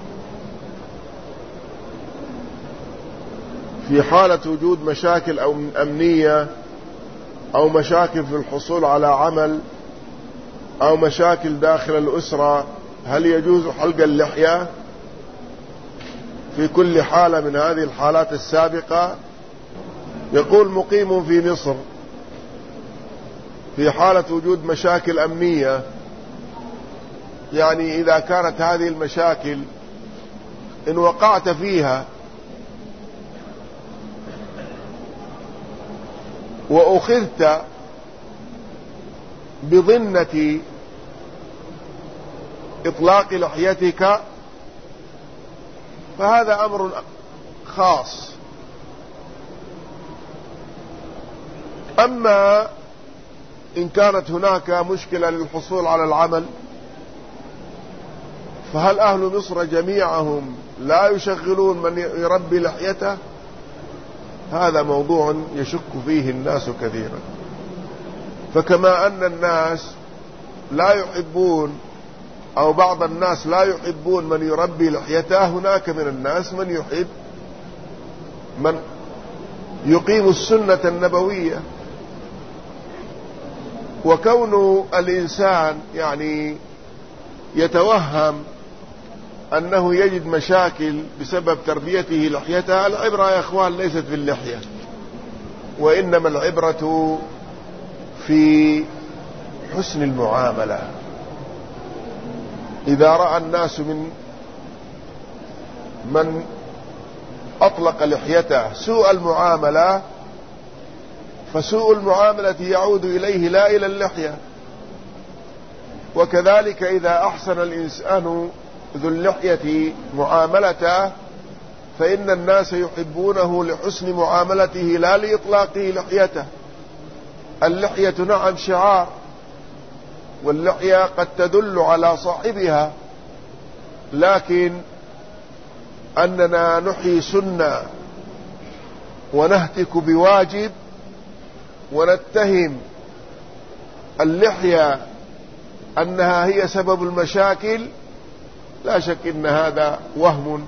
في حالة وجود مشاكل أو أمنية أو مشاكل في الحصول على عمل أو مشاكل داخل الأسرة، هل يجوز حلق اللحية في كل حالة من هذه الحالات السابقة؟ يقول مقيم في مصر في حالة وجود مشاكل أمنية، يعني إذا كانت هذه المشاكل إن وقعت فيها وأخذت بظنة إطلاق لحيتك فهذا أمر خاص. أما إن كانت هناك مشكلة للحصول على العمل، فهل أهل مصر جميعهم لا يشغلون من يربي لحيته؟ هذا موضوع يشك فيه الناس كثيرا. فكما أن الناس لا يحبون أو بعض الناس لا يحبون من يربي لحيته، هناك من الناس من يحب من يقيم السنة النبوية. وكون الإنسان يعني يتوهم أنه يجد مشاكل بسبب تربيته لحيته، العبرة يا أخوان ليست في اللحية، وإنما العبرة في حسن المعاملة. إذا رأى الناس من من أطلق لحيته سوء المعاملة، فسوء المعاملة يعود إليه لا إلى اللحية. وكذلك إذا أحسن الإنسان ذو اللحية معاملته، فإن الناس يحبونه لحسن معاملته لا لإطلاقه لحيته. اللحية نعم شعار، واللحية قد تدل على صاحبها، لكن أننا نحيي سنة ونهتك بواجب ونتهم اللحية أنها هي سبب المشاكل، لا شك إن هذا وهم،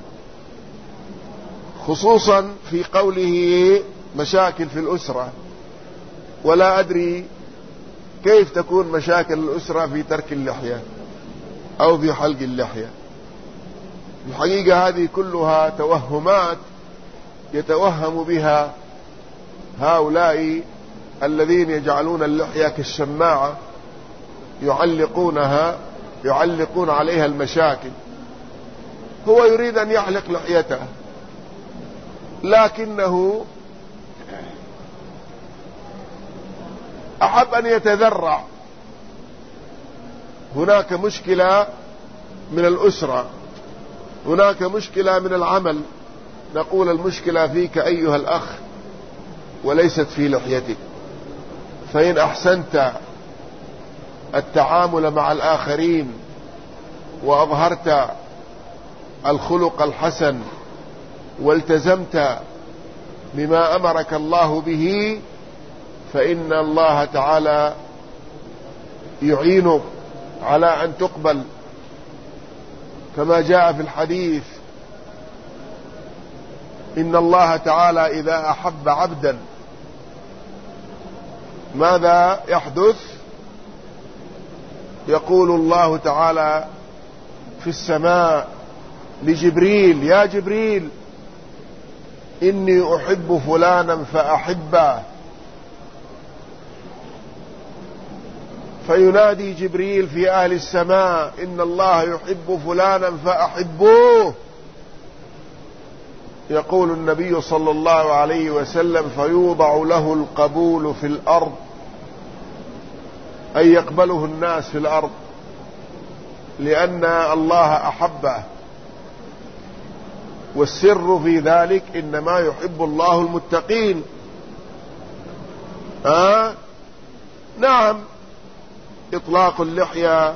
خصوصا في قوله مشاكل في الأسرة. ولا أدري كيف تكون مشاكل الأسرة في ترك اللحية أو في حلق اللحية. الحقيقة هذه كلها توهمات يتوهم بها هؤلاء الذين يجعلون اللحية كالشماعة يعلقونها يعلقون عليها المشاكل. هو يريد أن يحلق لحيته، لكنه أحب أن يتذرع. هناك مشكلة من الأسرة، هناك مشكلة من العمل، نقول المشكلة فيك أيها الأخ وليست في لحيتك. فإن أحسنت التعامل مع الآخرين وأظهرت الخلق الحسن والتزمت بما أمرك الله به، فإن الله تعالى يعينك على أن تقبل، كما جاء في الحديث: إن الله تعالى إذا أحب عبدا ماذا يحدث؟ يقول الله تعالى في السماء لجبريل: يا جبريل إني أحب فلانا فأحبه. فينادي جبريل في أهل السماء: إن الله يحب فلانا فأحبوه. يقول النبي صلى الله عليه وسلم: فيوضع له القبول في الأرض، أي يقبله الناس في الأرض، لأن الله أحبه. والسر في ذلك إنما يحب الله المتقين. آه نعم، إطلاق اللحية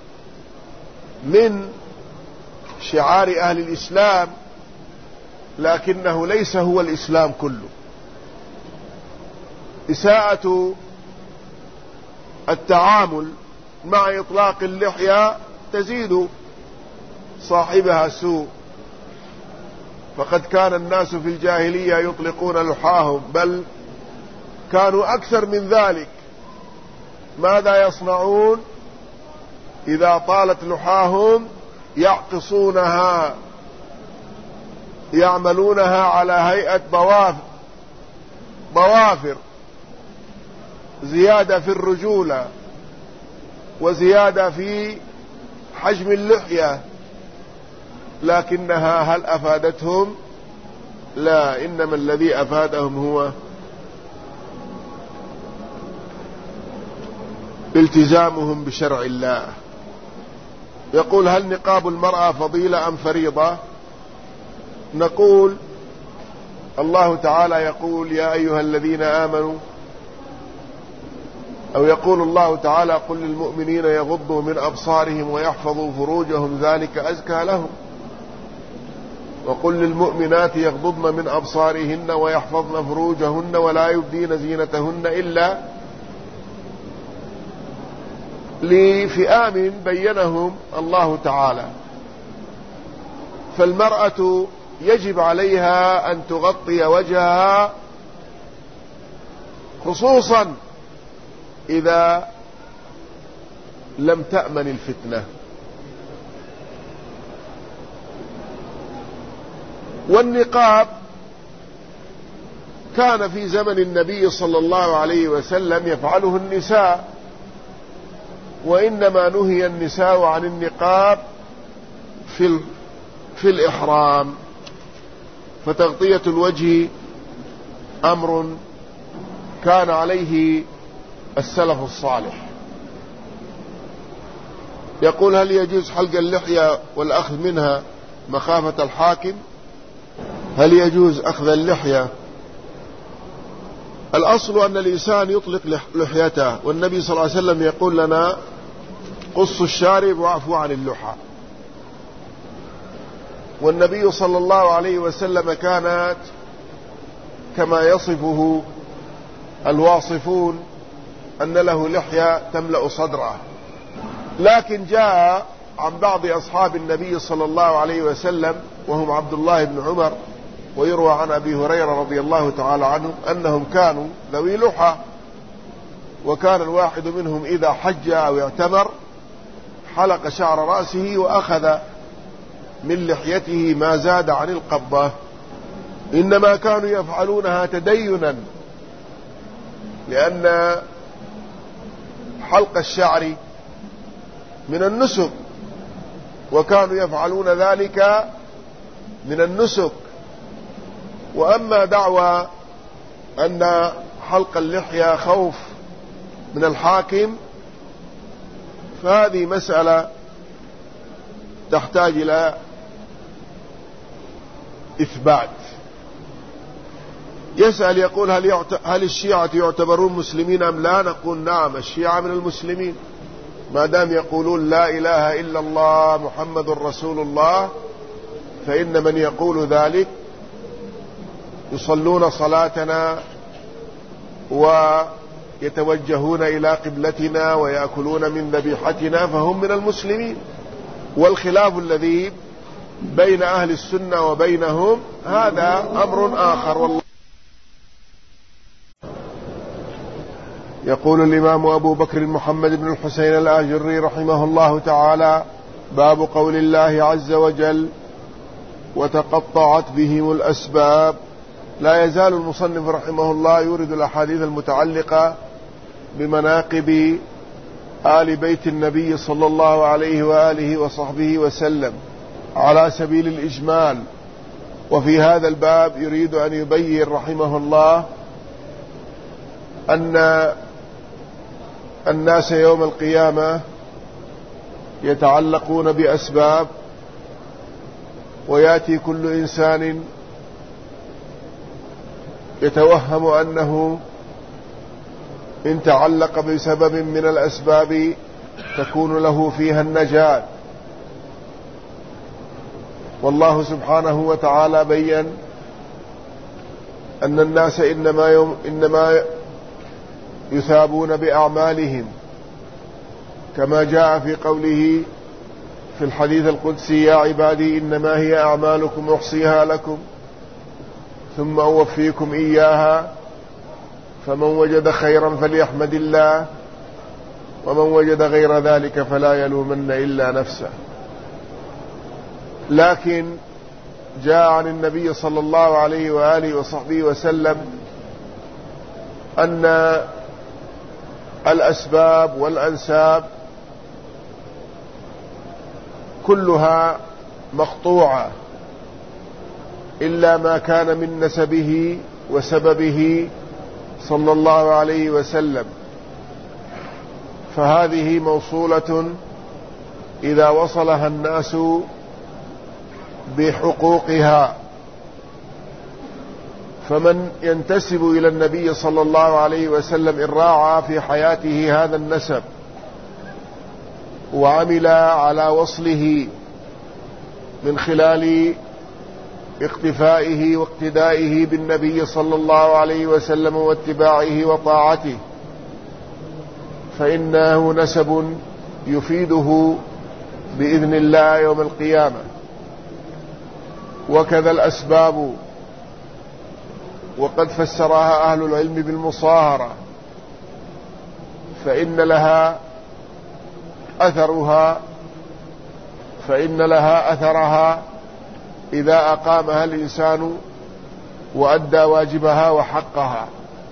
من شعار أهل الإسلام، لكنه ليس هو الإسلام كله. إساءة التعامل مع إطلاق اللحية تزيد صاحبها سوء، فقد كان الناس في الجاهلية يطلقون لحاهم، بل كانوا أكثر من ذلك. ماذا يصنعون إذا طالت لحاهم؟ يعقصونها، يعملونها على هيئة ضوافر ضوافر زيادة في الرجولة وزيادة في حجم اللحية، لكنها هل أفادتهم؟ لا، إنما الذي أفادهم هو التزامهم بشرع الله. يقول: هل نقاب المرأة فضيلة أم فريضة؟ نقول: الله تعالى يقول: يا أيها الذين آمنوا، أو يقول الله تعالى: قل للمؤمنين يغضوا من أبصارهم ويحفظوا فروجهم ذلك أزكى لهم. وقل للمؤمنات يغضضن من أبصارهن ويحفظن فروجهن ولا يبدين زينتهن إلا لفئام بينهم الله تعالى. فالمرأة يجب عليها أن تغطي وجهها، خصوصا إذا لم تأمن الفتنة. والنقاب كان في زمن النبي صلى الله عليه وسلم يفعله النساء، وإنما نهي النساء عن النقاب في في الإحرام. فتغطية الوجه أمر كان عليه السلف الصالح. يقول: هل يجوز حلق اللحية والأخذ منها مخافة الحاكم؟ هل يجوز أخذ اللحية؟ الأصل أن الإنسان يطلق لحيته، والنبي صلى الله عليه وسلم يقول لنا: قصوا الشارب واعفوا عن اللحى. والنبي صلى الله عليه وسلم كانت كما يصفه الواصفون أن له لحية تملأ صدره. لكن جاء عن بعض أصحاب النبي صلى الله عليه وسلم وهم عبد الله بن عمر، ويروى عن أبي هريرة رضي الله تعالى عنه أنهم كانوا ذوي لحى، وكان الواحد منهم إذا حج أو اعتمر حلق شعر رأسه وأخذ من لحيته ما زاد عن القبة. إنما كانوا يفعلونها تدينا، لأن حلق الشعر من النسك، وكانوا يفعلون ذلك من النسك. وأما دعوى أن حلق اللحية خوف من الحاكم فهذه مسألة تحتاج إلى إثبات. يسأل يقول: هل, يعت... هل الشيعة يعتبرون مسلمين أم لا؟ نقول: نعم، الشيعة من المسلمين ما دام يقولون لا إله إلا الله محمد رسول الله، فإن من يقول ذلك يصلون صلاتنا يتوجهون إلى قبلتنا ويأكلون من ذبيحتنا فهم من المسلمين. والخلاف الذي بين أهل السنة وبينهم هذا أمر آخر. والله يقول الإمام أبو بكر محمد بن الحسين الآجري رحمه الله تعالى: باب قول الله عز وجل: وتقطعت بهم الأسباب. لا يزال المصنف رحمه الله يورد الأحاديث المتعلقة بمناقب آل بيت النبي صلى الله عليه وآله وصحبه وسلم على سبيل الإجمال. وفي هذا الباب يريد أن يبين رحمه الله أن الناس يوم القيامة يتعلقون بأسباب، ويأتي كل إنسان يتوهم أنه إن تعلق بسبب من الأسباب تكون له فيها النجاة. والله سبحانه وتعالى بيّن أن الناس إنما, يوم إنما يثابون بأعمالهم، كما جاء في قوله في الحديث القدسي: يا عبادي إنما هي أعمالكم أحصيها لكم ثم أوفيكم إياها، فمن وجد خيرا فليحمد الله ومن وجد غير ذلك فلا يلومن إلا نفسه. لكن جاء عن النبي صلى الله عليه وآله وصحبه وسلم أن الأسباب والأنساب كلها مقطوعة إلا ما كان من نسبه وسببه صلى الله عليه وسلم، فهذه موصولة إذا وصلها الناس بحقوقها. فمن ينتسب إلى النبي صلى الله عليه وسلم إن راعى في حياته هذا النسب وعمل على وصله من خلال اقتفائه واقتدائه بالنبي صلى الله عليه وسلم واتباعه وطاعته، فإنه نسب يفيده بإذن الله يوم القيامة. وكذا الأسباب، وقد فسرها أهل العلم بالمصاهرة، فإن لها أثرها فإن لها أثرها إذا أقامها الإنسان وأدى واجبها وحقها.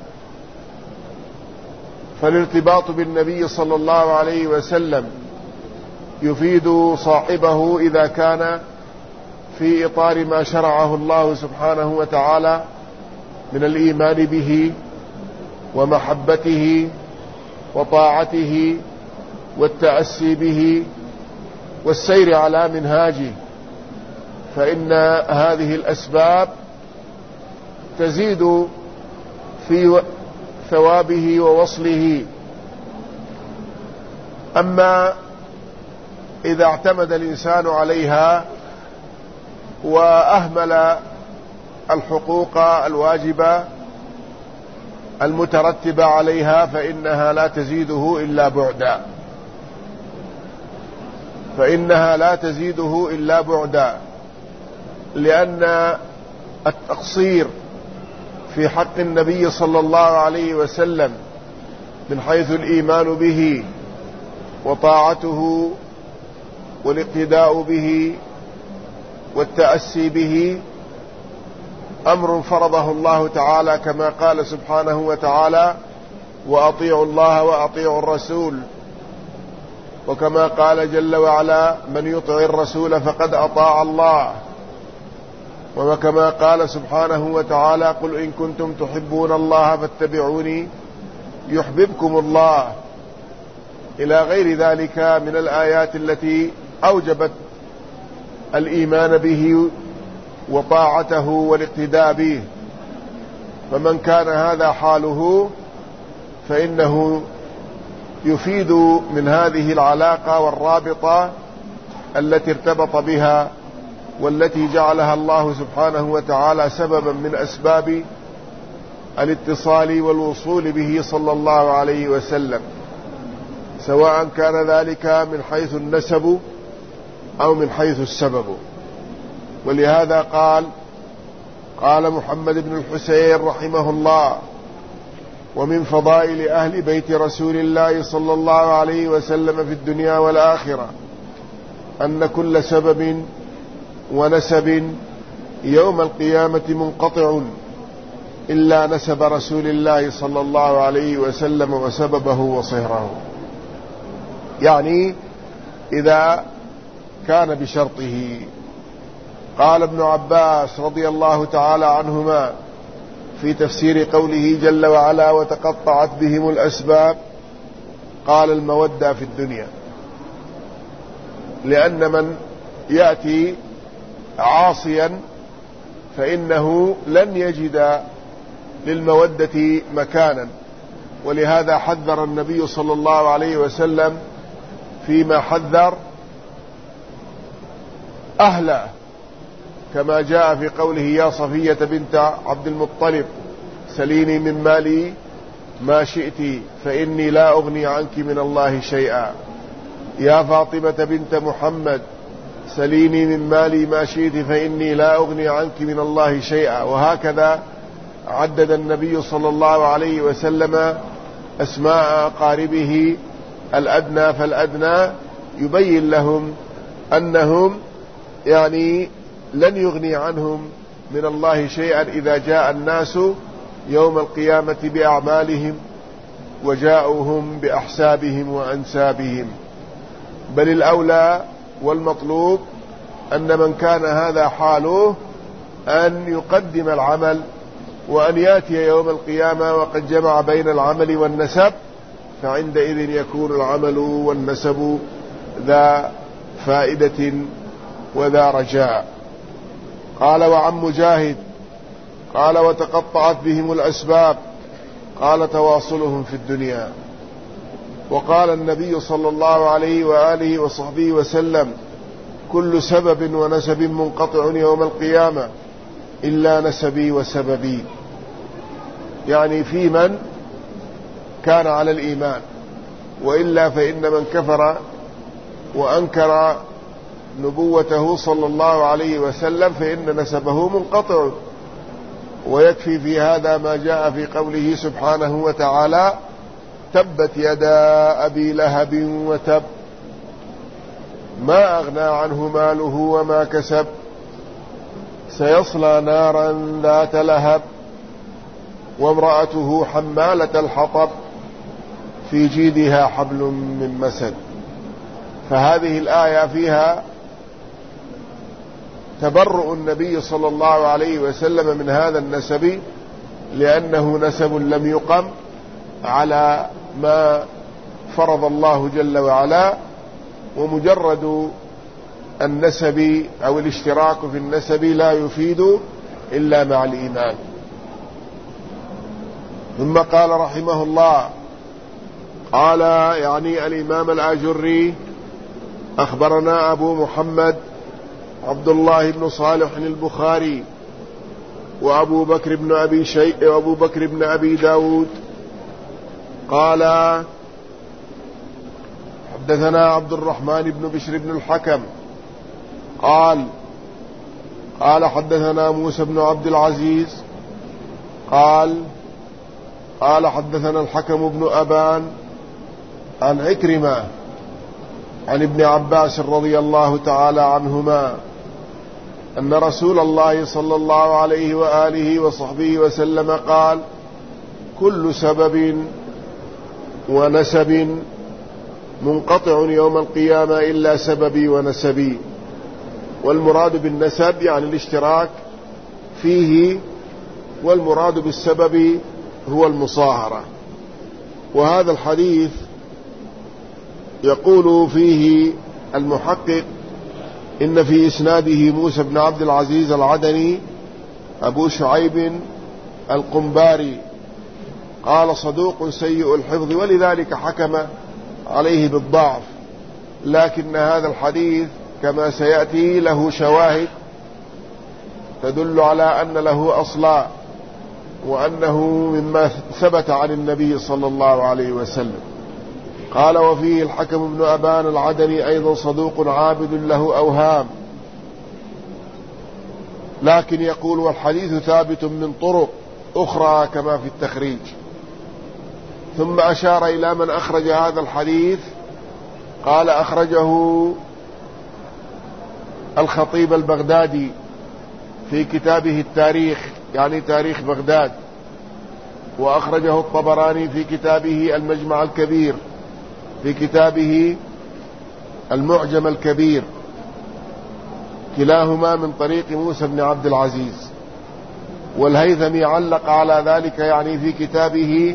فالارتباط بالنبي صلى الله عليه وسلم يفيد صاحبه إذا كان في إطار ما شرعه الله سبحانه وتعالى من الإيمان به ومحبته وطاعته والتأسي به والسير على منهاجه، فإن هذه الأسباب تزيد في ثوابه ووصله. أما إذا اعتمد الإنسان عليها وأهمل الحقوق الواجبة المترتبة عليها فإنها لا تزيده إلا بعدا فإنها لا تزيده إلا بعدا لأن التقصير في حق النبي صلى الله عليه وسلم من حيث الإيمان به وطاعته والاقتداء به والتأسي به أمر فرضه الله تعالى، كما قال سبحانه وتعالى: وأطيعوا الله وأطيعوا الرسول. وكما قال جل وعلا: من يطع الرسول فقد أطاع الله. وكما قال سبحانه وتعالى: قل إن كنتم تحبون الله فاتبعوني يحببكم الله، إلى غير ذلك من الآيات التي أوجبت الإيمان به وطاعته والاقتداء به. فمن كان هذا حاله فإنه يفيد من هذه العلاقة والرابطة التي ارتبط بها والتي جعلها الله سبحانه وتعالى سببا من أسباب الاتصال والوصول به صلى الله عليه وسلم، سواء كان ذلك من حيث النسب أو من حيث السبب. ولهذا قال قال محمد بن الحسين رحمه الله: ومن فضائل أهل بيت رسول الله صلى الله عليه وسلم في الدنيا والآخرة أن كل سبب ونسب يوم القيامة منقطع إلا نسب رسول الله صلى الله عليه وسلم وسببه وصهره، يعني إذا كان بشرطه. قال ابن عباس رضي الله تعالى عنهما في تفسير قوله جل وعلا: وتقطعت بهم الأسباب، قال: المودة في الدنيا، لأن من يأتي عاصيا فإنه لن يجد للمودة مكانا، ولهذا حذر النبي صلى الله عليه وسلم فيما حذر أهله، كما جاء في قوله: يا صفية بنت عبد المطلب سليني من مالي ما شئت فإني لا أغني عنك من الله شيئا، يا فاطمة بنت محمد سليني من مالي ما شئت فإني لا أغني عنك من الله شيئا. وهكذا عدد النبي صلى الله عليه وسلم أسماء أقاربه الأدنى فالأدنى، يبين لهم أنهم يعني لن يغني عنهم من الله شيئا إذا جاء الناس يوم القيامة بأعمالهم وجاءوهم بأحسابهم وأنسابهم. بل الأولى والمطلوب أن من كان هذا حاله أن يقدم العمل، وأن يأتي يوم القيامة وقد جمع بين العمل والنسب، فعندئذ يكون العمل والنسب ذا فائدة وذا رجاء. قال: وعن مجاهد قال: وتقطعت بهم الأسباب، قال: تواصلهم في الدنيا. وقال النبي صلى الله عليه وآله وصحبه وسلم: كل سبب ونسب منقطع يوم القيامة إلا نسبي وسببي، يعني في من كان على الإيمان، وإلا فإن من كفر وأنكر نبوته صلى الله عليه وسلم فإن نسبه منقطع. ويكفي في هذا ما جاء في قوله سبحانه وتعالى: تبت يدا أبي لهب وتب، ما أغنى عنه ماله وما كسب، سيصلى نارا ذات لهب، وامرأته حمالة الحطب، في جيدها حبل من مسد. فهذه الآية فيها تبرؤ النبي صلى الله عليه وسلم من هذا النسب، لأنه نسب لم يقم على ما فرض الله جل وعلا، ومجرد النسب أو الاشتراك في النسب لا يفيد إلا مع الإيمان. ثم قال رحمه الله، قال يعني الإمام الآجري: أخبرنا أبو محمد عبد الله بن صالح البخاري وأبو بكر بن أبي شيء وأبو بكر بن أبي داود قال: حدثنا عبد الرحمن بن بشر بن الحكم قال قال حدثنا موسى بن عبد العزيز قال قال حدثنا الحكم بن أبان عن عكرمة عن ابن عباس رضي الله تعالى عنهما أن رسول الله صلى الله عليه وآله وصحبه وسلم قال: كل سبب ونسب منقطع يوم القيامة إلا سببي ونسبي. والمراد بالنسب يعني الاشتراك فيه، والمراد بالسبب هو المصاهرة. وهذا الحديث يقول فيه المحقق: إن في إسناده موسى بن عبد العزيز العدني أبو شعيب القنباري، قال: صدوق سيء الحفظ، ولذلك حكم عليه بالضعف، لكن هذا الحديث كما سيأتي له شواهد تدل على أن له أصلا، وأنه مما ثبت عن النبي صلى الله عليه وسلم. قال وفيه الحكم بن أبان العدني أيضا صدوق عابد له أوهام، لكن يقول والحديث ثابت من طرق أخرى كما في التخريج. ثم أشار إلى من أخرج هذا الحديث، قال أخرجه الخطيب البغدادي في كتابه التاريخ، يعني تاريخ بغداد، وأخرجه الطبراني في كتابه المجمع الكبير، في كتابه المعجم الكبير، كلاهما من طريق موسى بن عبد العزيز. والهيثمي علق على ذلك يعني في كتابه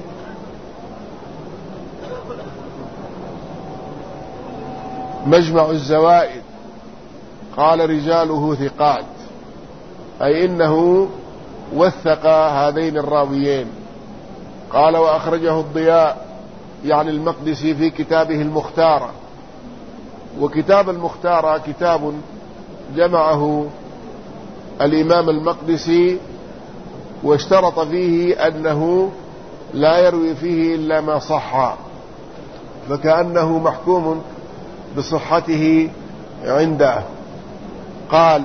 مجمع الزوائد، قال رجاله ثقات، أي إنه وثق هذين الراويين. قال وأخرجه الضياء يعني المقدسي في كتابه المختارة، وكتاب المختارة كتاب جمعه الإمام المقدسي واشترط فيه أنه لا يروي فيه إلا ما صح، فكأنه محكوم بصحته عنده. قال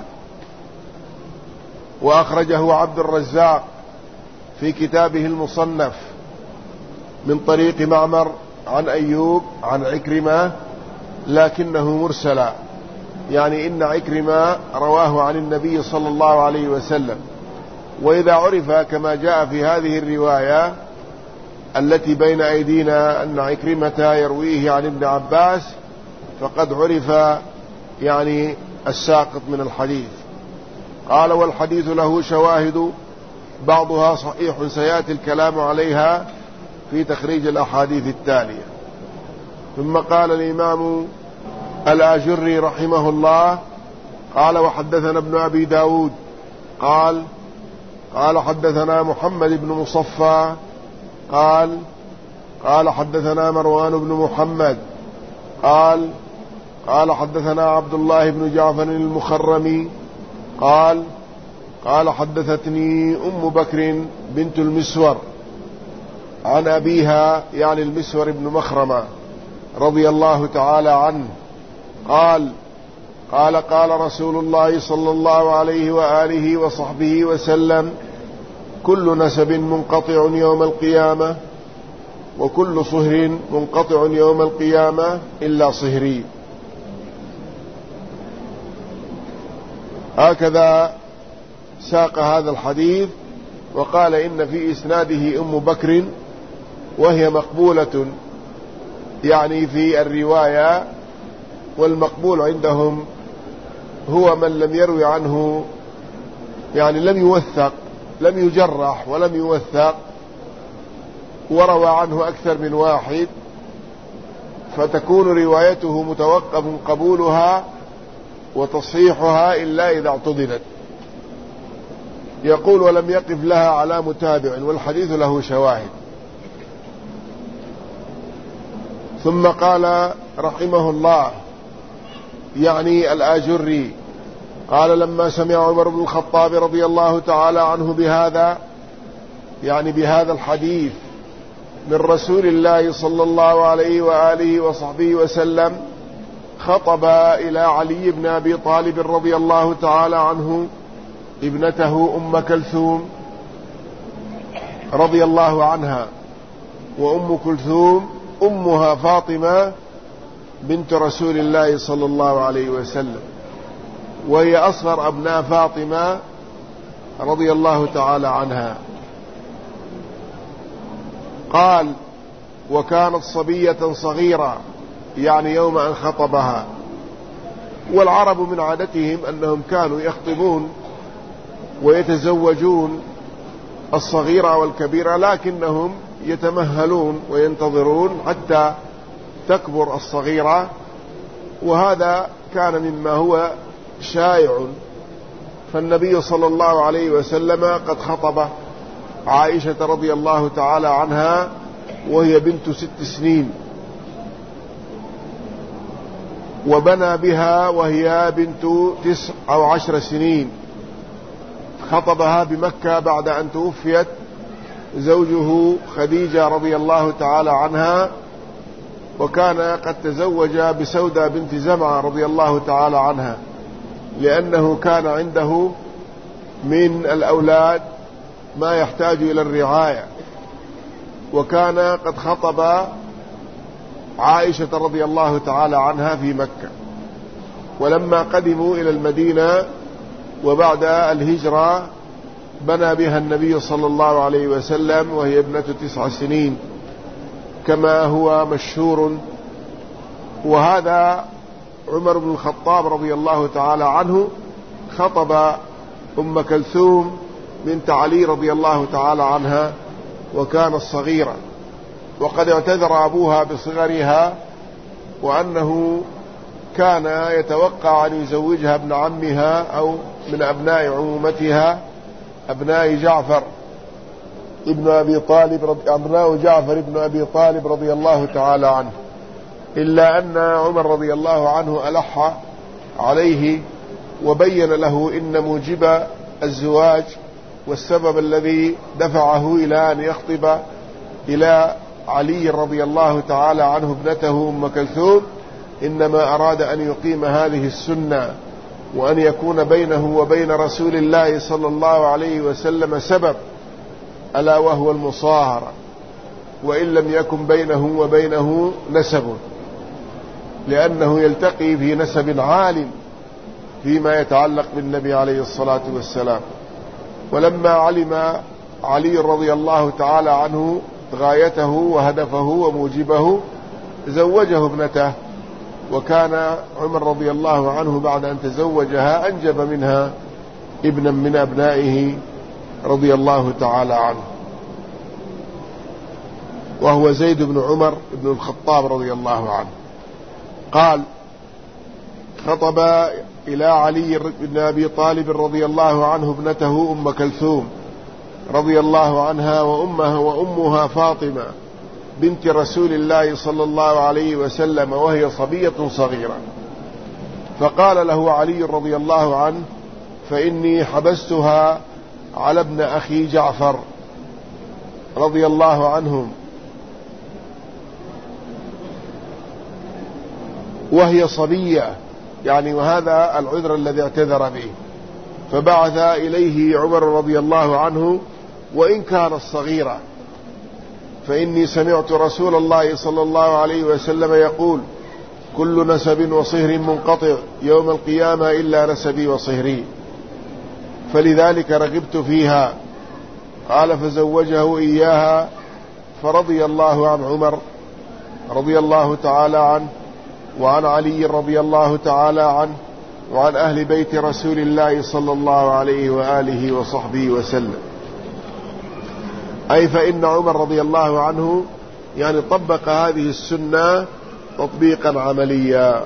وأخرجه عبد الرزاق في كتابه المصنف من طريق معمر عن أيوب عن عكرمة لكنه مرسلا، يعني إن عكرمة رواه عن النبي صلى الله عليه وسلم. وإذا عرف كما جاء في هذه الرواية التي بين أيدينا أن عكرمة يرويه عن ابن عباس، فقد عرف يعني الساقط من الحديث. قال والحديث له شواهد بعضها صحيح سيأتي الكلام عليها في تخريج الأحاديث التالية. ثم قال الإمام الآجري رحمه الله قال وحدثنا ابن أبي داود قال قال حدثنا محمد بن مصفى قال قال حدثنا مروان بن محمد قال قال حدثنا عبد الله بن جعفر المخرمي قال قال حدثتني أم بكر بنت المسور عن أبيها يعني المسور بن مخرمة رضي الله تعالى عنه قال قال قال رسول الله صلى الله عليه وآله وصحبه وسلم كل نسب منقطع يوم القيامة وكل صهر منقطع يوم القيامة إلا صهري. هكذا ساق هذا الحديث، وقال إن في إسناده أم بكر وهي مقبولة يعني في الرواية، والمقبول عندهم هو من لم يروي عنه يعني لم يوثق، لم يجرح ولم يوثق، وروى عنه أكثر من واحد، فتكون روايته متوقف قبولها وتصحيحها إلا إذا اعتضدت. يقول ولم يقف لها على متابع، والحديث له شواهد. ثم قال رحمه الله يعني الآجري قال لما سمع عمر بن الخطاب رضي الله تعالى عنه بهذا يعني بهذا الحديث من رسول الله صلى الله عليه وآله وصحبه وسلم، خطب إلى علي بن أبي طالب رضي الله تعالى عنه ابنته أم كلثوم رضي الله عنها، وأم كلثوم أمها فاطمة بنت رسول الله صلى الله عليه وسلم، وهي أصغر أبناء فاطمة رضي الله تعالى عنها. قال وكانت صبية صغيرة يعني يوم أن خطبها، والعرب من عادتهم أنهم كانوا يخطبون ويتزوجون الصغيرة والكبيرة، لكنهم يتمهلون وينتظرون حتى تكبر الصغيرة، وهذا كان مما هو شائع. فالنبي صلى الله عليه وسلم قد خطب عائشة رضي الله تعالى عنها وهي بنت ست سنين، وبنى بها وهي بنت تسع أو عشر سنين، خطبها بمكة بعد أن توفيت زوجه خديجة رضي الله تعالى عنها، وكان قد تزوج بسودة بنت زمعة رضي الله تعالى عنها، لأنه كان عنده من الأولاد ما يحتاج إلى الرعاية، وكان قد خطب عائشة رضي الله تعالى عنها في مكة. ولما قدموا إلى المدينة وبعد الهجرة بنى بها النبي صلى الله عليه وسلم وهي ابنة تسع سنين كما هو مشهور. وهذا عمر بن الخطاب رضي الله تعالى عنه خطب أم كلثوم بنت علي رضي الله تعالى عنها وكانت صغيرة، وقد اعتذر أبوها بصغرها وأنه كان يتوقع أن يزوجها ابن عمها أو من أبناء عمومتها أبناء جعفر ابن أبي طالب أبناء جعفر ابن أبي طالب رضي الله تعالى عنه، إلا أن عمر رضي الله عنه ألح عليه وبين له إن موجب الزواج والسبب الذي دفعه إلى أن يخطب إلى علي رضي الله تعالى عنه ابنته أم كلثوم إنما أراد أن يقيم هذه السنة، وأن يكون بينه وبين رسول الله صلى الله عليه وسلم سبب، ألا وهو المصاهرة، وإن لم يكن بينه وبينه نسب، لأنه يلتقي في نسب عال فيما يتعلق بالنبي عليه الصلاة والسلام. ولما علم علي رضي الله تعالى عنه غايته وهدفه وموجبه زوجه ابنته، وكان عمر رضي الله عنه بعد أن تزوجها أنجب منها ابنا من أبنائه رضي الله تعالى عنه، وهو زيد بن عمر بن الخطاب رضي الله عنه. قال: خطب إلى علي بن أبي طالب رضي الله عنه ابنته أم كلثوم رضي الله عنها وأمها وأمها فاطمة بنت رسول الله صلى الله عليه وسلم وهي صبية صغيرة، فقال له علي رضي الله عنه: فإني حبستها على ابن أخي جعفر رضي الله عنهم وهي صبية، يعني وهذا العذر الذي اعتذر به. فبعث إليه عمر رضي الله عنه وإن كانت صغيرة، فإني سمعت رسول الله صلى الله عليه وسلم يقول: كل نسب وصهر منقطع يوم القيامة إلا نسبي وصهري، فلذلك رغبت فيها. قال: فزوجه إياها، فرضي الله عن عمر رضي الله تعالى عنه وعن علي رضي الله تعالى عنه وعن أهل بيت رسول الله صلى الله عليه وآله وصحبه وسلم. أي فإن عمر رضي الله عنه يعني طبق هذه السنة تطبيقا عمليا.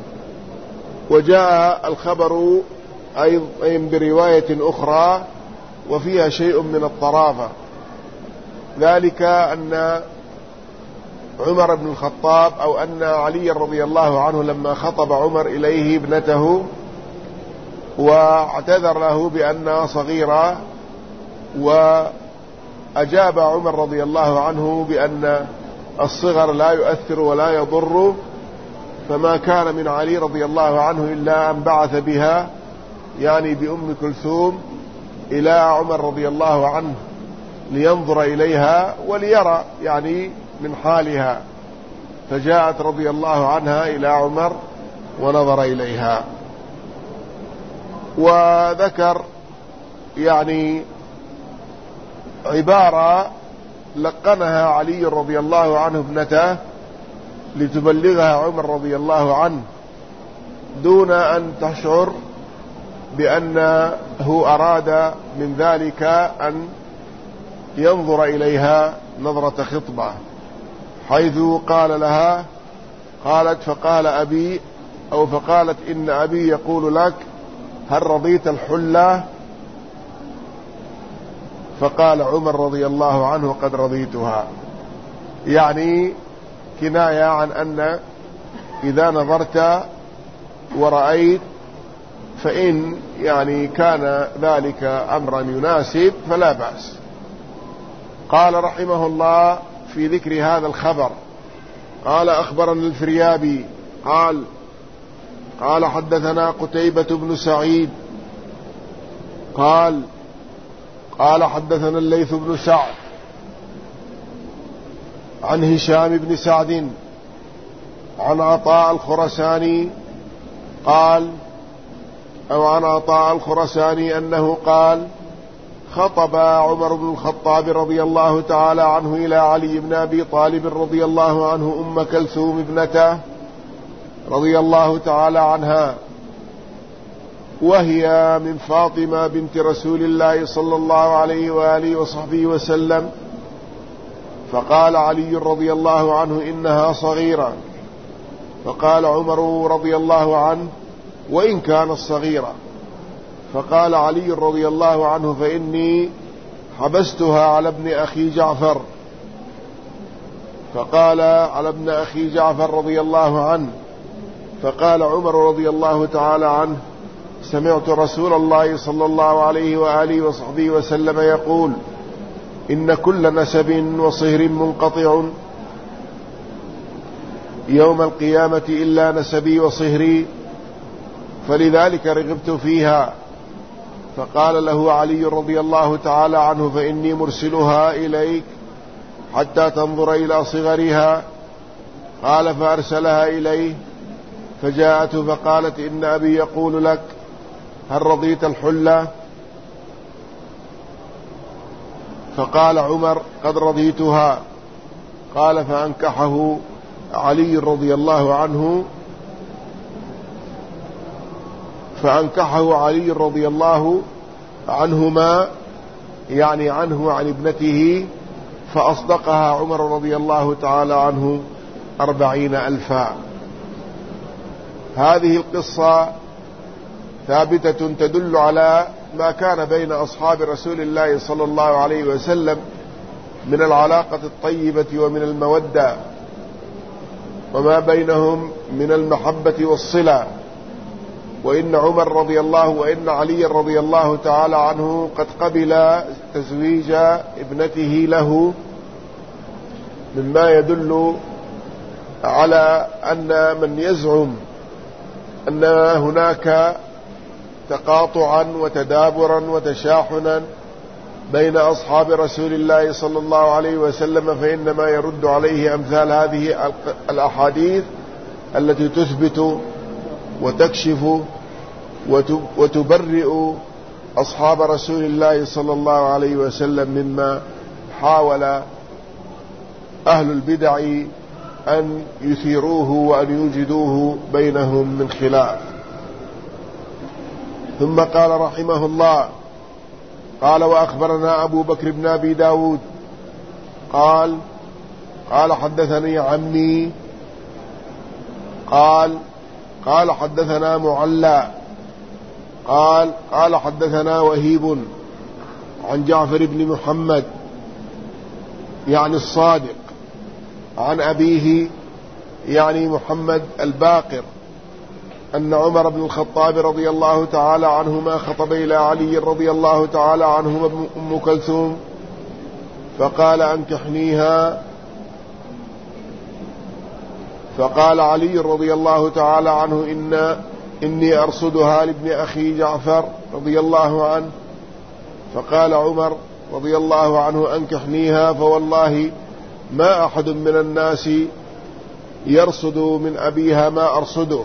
وجاء الخبر أيضا برواية أخرى وفيها شيء من الطرافة، ذلك أن عمر بن الخطاب أو أن علي رضي الله عنه لما خطب عمر إليه ابنته واعتذر له بأنها صغيرة، وأجاب عمر رضي الله عنه بأن الصغر لا يؤثر ولا يضر، فما كان من علي رضي الله عنه إلا أن بعث بها يعني بأم كلثوم إلى عمر رضي الله عنه لينظر إليها وليرى يعني من حالها، فجاءت رضي الله عنها إلى عمر ونظر إليها. وذكر يعني عبارة لقنها علي رضي الله عنه ابنته لتبلغها عمر رضي الله عنه دون أن تشعر بأنه أراد من ذلك أن ينظر إليها نظرة خطبة، حيث قال لها قالت فقال أبي أو فقالت إن أبي يقول لك: هل رضيت الحلة؟ فقال عمر رضي الله عنه: قد رضيتها، يعني كناية عن أن إذا نظرت ورأيت فإن يعني كان ذلك أمرا يناسب فلا بأس. قال رحمه الله في ذكر هذا الخبر: قال أخبرنا الفريابي قال قال حدثنا قتيبة بن سعيد قال قال حدثنا الليث بن سعد عن هشام بن سعد عن عطاء الخرساني قال أو عن عطاء الخرساني أنه قال: خطب عمر بن الخطاب رضي الله تعالى عنه إلى علي بن أبي طالب رضي الله عنه أم كلثوم ابنته رضي الله تعالى عنها، وهي من فاطمة بنت رسول الله صلى الله عليه وآله وصحبه وسلم، فقال علي رضي الله عنه: إنها صغيرة. فقال عمر رضي الله عنه: وإن كانت صغيرة. فقال علي رضي الله عنه: فإني حبستها على ابن أخي جعفر. فقال على ابن أخي جعفر رضي الله عنه. فقال عمر رضي الله تعالى عنه: سمعت رسول الله صلى الله عليه وآله وصحبه وسلم يقول: إن كل نسب وصهر منقطع يوم القيامة إلا نسبي وصهري، فلذلك رغبت فيها. فقال له علي رضي الله تعالى عنه: فإني مرسلها إليك حتى تنظر إلى صغرها. قال: فأرسلها إليه، فجاءت فقالت: إن أبي يقول لك: هل رضيت الحلة؟ فقال عمر: قد رضيتها. قال: فأنكحه علي رضي الله عنه فأنكحه علي رضي الله عنهما، يعني عنه عن ابنته، فأصدقها عمر رضي الله تعالى عنه أربعين ألفا. هذه القصة ثابتة تدل على ما كان بين أصحاب رسول الله صلى الله عليه وسلم من العلاقة الطيبة ومن المودة، وما بينهم من المحبة والصلة. وإن عمر رضي الله وإن علي رضي الله تعالى عنه قد قبل تزويج ابنته له، مما يدل على أن من يزعم أن هناك تقاطعا وتدابرا وتشاحنا بين أصحاب رسول الله صلى الله عليه وسلم، فإنما يرد عليه أمثال هذه الأحاديث التي تثبت وتكشف وتبرئ أصحاب رسول الله صلى الله عليه وسلم مما حاول أهل البدع أن يثيروه وأن يوجدوه بينهم من خلاف. ثم قال رحمه الله: قال: وأخبرنا أبو بكر بن أبي داود قال قال حدثني عمي قال قال حدثنا معلى قال قال حدثنا وهيب عن جعفر بن محمد يعني الصادق عن أبيه يعني محمد الباقر أن عمر بن الخطاب رضي الله تعالى عنهما خطب إلى علي رضي الله تعالى عنهما أم كلثوم، فقال: أنكحنيها. فقال علي رضي الله تعالى عنه: إن إني أرصدها لابن أخي جعفر رضي الله عنه. فقال عمر رضي الله عنه: أنكحنيها، فوالله ما أحد من الناس يرصد من أبيها ما أرصده.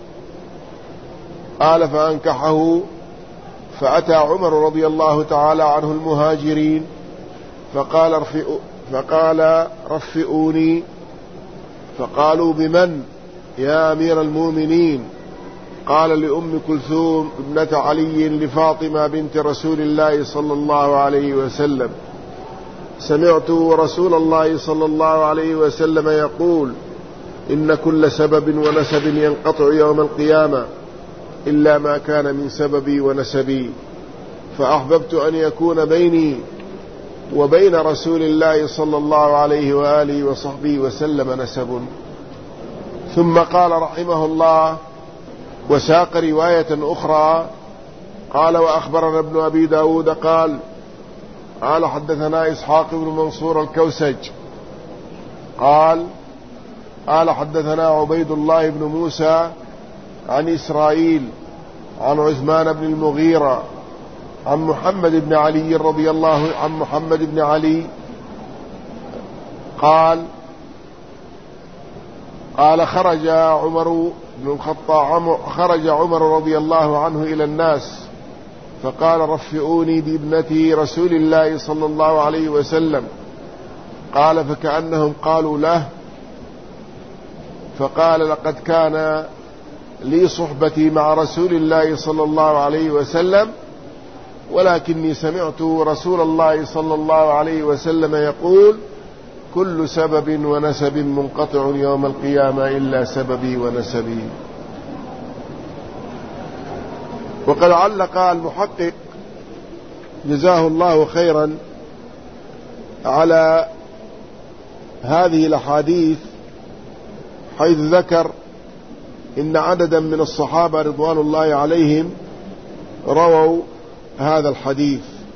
قال: فأنكحه. فأتى عمر رضي الله تعالى عنه المهاجرين فقال: رفئوا فقال رفئوني. فقالوا: بمن يا أمير المؤمنين؟ قال: لأم كلثوم ابنة علي لفاطمة بنت رسول الله صلى الله عليه وسلم. سمعت رسول الله صلى الله عليه وسلم يقول: إن كل سبب ونسب ينقطع يوم القيامة إلا ما كان من سببي ونسبي، فأحببت أن يكون بيني وبين رسول الله صلى الله عليه وآله وصحبه وسلم نسب. ثم قال رحمه الله: وساق رواية أخرى قال: وأخبرنا ابن أبي داود قال قال حدثنا إسحاق بن منصور الكوسج قال قال حدثنا عبيد الله بن موسى عن إسرائيل عن عثمان بن المغيرة عن محمد بن علي رضي الله عن محمد بن علي قال قال خرج عمر بن الخطاب خرج عمر رضي الله عنه إلى الناس فقال رفئوني بابنتي رسول الله صلى الله عليه وسلم. قال فكأنهم قالوا له، فقال لقد كان لي صحبتي مع رسول الله صلى الله عليه وسلم، ولكني سمعت رسول الله صلى الله عليه وسلم يقول كل سبب ونسب منقطع يوم القيامة إلا سببي ونسبي. وقد علق المحقق جزاه الله خيرا على هذه الأحاديث حيث ذكر إن عددا من الصحابة رضوان الله عليهم رووا هذا الحديث،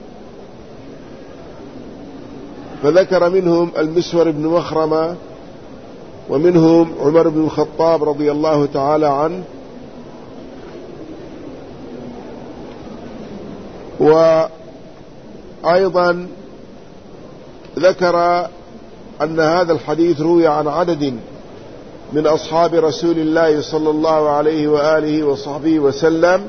فذكر منهم المسور بن مخرمة، ومنهم عمر بن الخطاب رضي الله تعالى عنه، وأيضا ذكر أن هذا الحديث روي عن عدد من أصحاب رسول الله صلى الله عليه وآله وصحبه وسلم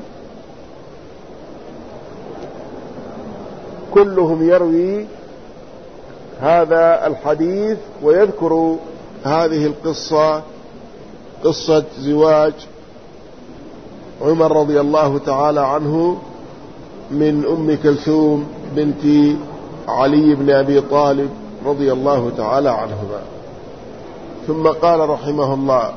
كلهم يروي هذا الحديث ويذكر هذه القصة، قصة زواج عمر رضي الله تعالى عنه من أم كلثوم بنت علي بن أبي طالب رضي الله تعالى عنهما. ثم قال رحمه الله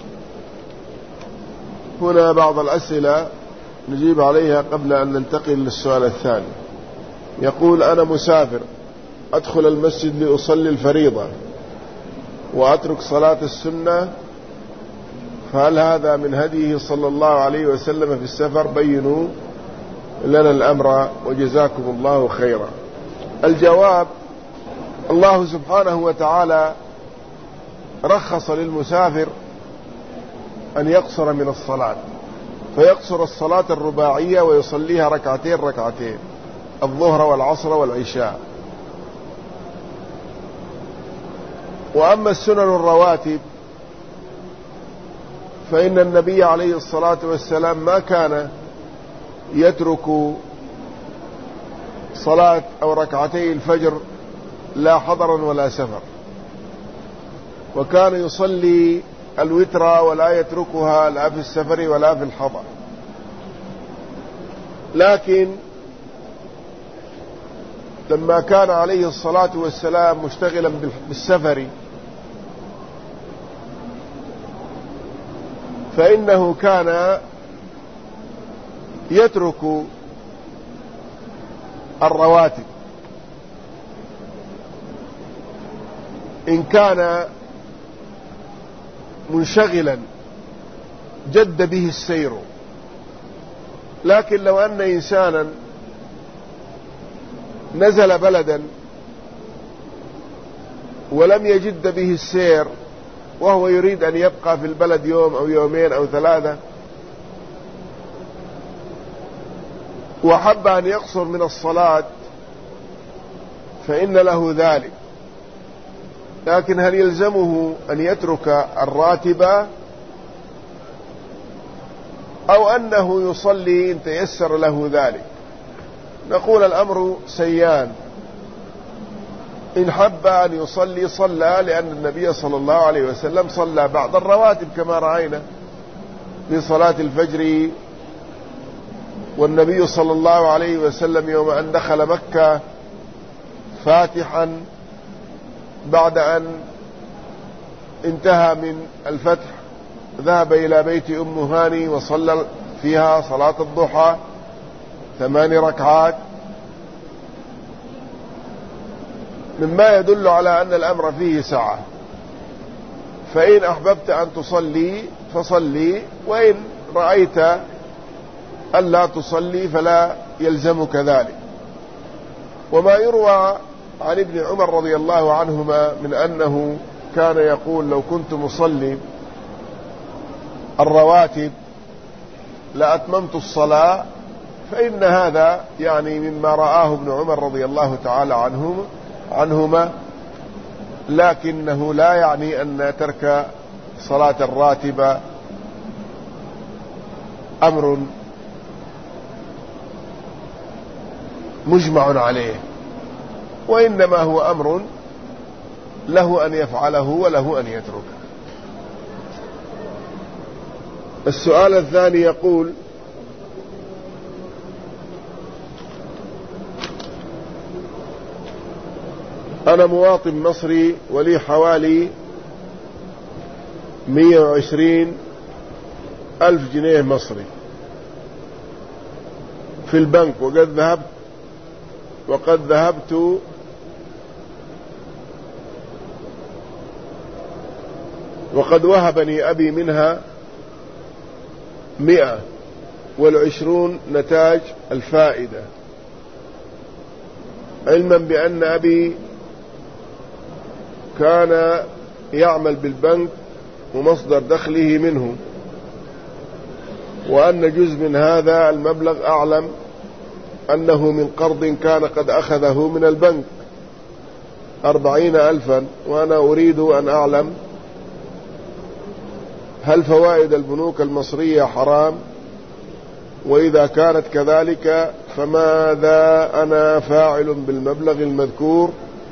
هنا بعض الأسئلة نجيب عليها قبل أن ننتقل للسؤال الثاني. يقول أنا مسافر أدخل المسجد لأصلي الفريضة وأترك صلاة السنة، فهل هذا من هديه صلى الله عليه وسلم في السفر؟ بينوا لنا الأمر وجزاكم الله خيرا. الجواب: الله سبحانه وتعالى رخص للمسافر أن يقصر من الصلاة، فيقصر الصلاة الرباعية ويصليها ركعتين ركعتين، الظهر والعصر والعشاء. وأما السنن الرواتب فإن النبي عليه الصلاة والسلام ما كان يترك صلاة أو ركعتي الفجر لا حضرا ولا سفر، وكان يصلي الوتر ولا يتركها لا في السفر ولا في الحضر. لكن لما كان عليه الصلاة والسلام مشتغلا بالسفر فإنه كان يترك الرواتب إن كان منشغلا جد به السير. لكن لو أن إنسانا نزل بلدا ولم يجد به السير وهو يريد أن يبقى في البلد يوم أو يومين أو ثلاثة وحب أن يقصر من الصلاة فإن له ذلك. لكن هل يلزمه أن يترك الراتب أو أنه يصلي إن تيسر له ذلك؟ نقول الأمر سيان، إن حب أن يصلي صلى، لأن النبي صلى الله عليه وسلم صلى بعض الرواتب كما رأينا في صلاة الفجر. والنبي صلى الله عليه وسلم يوم أن دخل مكة فاتحا بعد أن انتهى من الفتح ذهب إلى بيت أم هاني وصلى فيها صلاة الضحى ثمان ركعات، مما يدل على أن الأمر فيه سعة. فإن أحببت أن تصلي فصلي، وإن رأيت ألا تصلي فلا يلزمك ذلك. وما يروى عن ابن عمر رضي الله عنهما من أنه كان يقول لو كنت مصلي الرواتب لأتممت الصلاة، فإن هذا يعني مما رآه ابن عمر رضي الله تعالى عنهما عنهما لكنه لا يعني أن ترك صلاة الراتبة أمر مجمع عليه، وإنما هو أمر له أن يفعله وله أن يتركه. السؤال الثاني يقول: أنا مواطن مصري ولي حوالي مئة وعشرين ألف جنيه مصري في البنك، وقد ذهبت وقد ذهبت وقد وهبني أبي منها مئة والعشرون نتاج الفائدة، علما بأن أبي كان يعمل بالبنك ومصدر دخله منه، وأن جزء من هذا المبلغ أعلم أنه من قرض كان قد أخذه من البنك أربعين ألفا، وأنا أريد أن أعلم هل فوائد البنوك المصرية حرام؟ وإذا كانت كذلك فماذا أنا فاعل بالمبلغ المذكور؟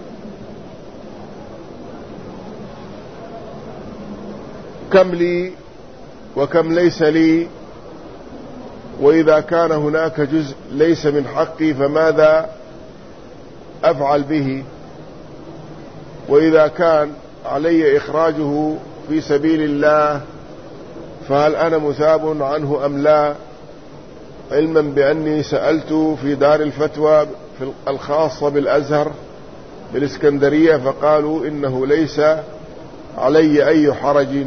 كم لي وكم ليس لي؟ وإذا كان هناك جزء ليس من حقي فماذا أفعل به؟ وإذا كان علي إخراجه في سبيل الله فهل أنا مثاب عنه أم لا؟ علما بأني سألت في دار الفتوى الخاصة بالأزهر بالإسكندرية فقالوا إنه ليس علي أي حرج.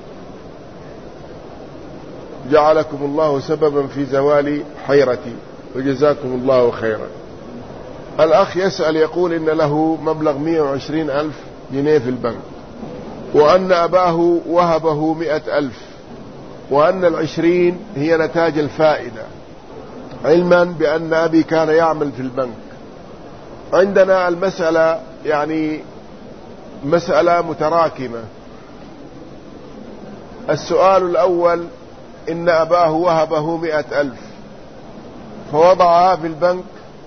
جعلكم الله سببا في زوال حيرتي وجزاكم الله خيرا. الأخ يسأل يقول إن له مبلغ مئة وعشرين ألف جنيه في البنك، وأن أباه وهبه مئة ألف، وأن العشرين هي نتاج الفائدة، علما بأن أبي كان يعمل في البنك. عندنا المسألة يعني مسألة متراكمة. السؤال الأول: إن أباه وهبه مئة ألف فوضعها في البنك،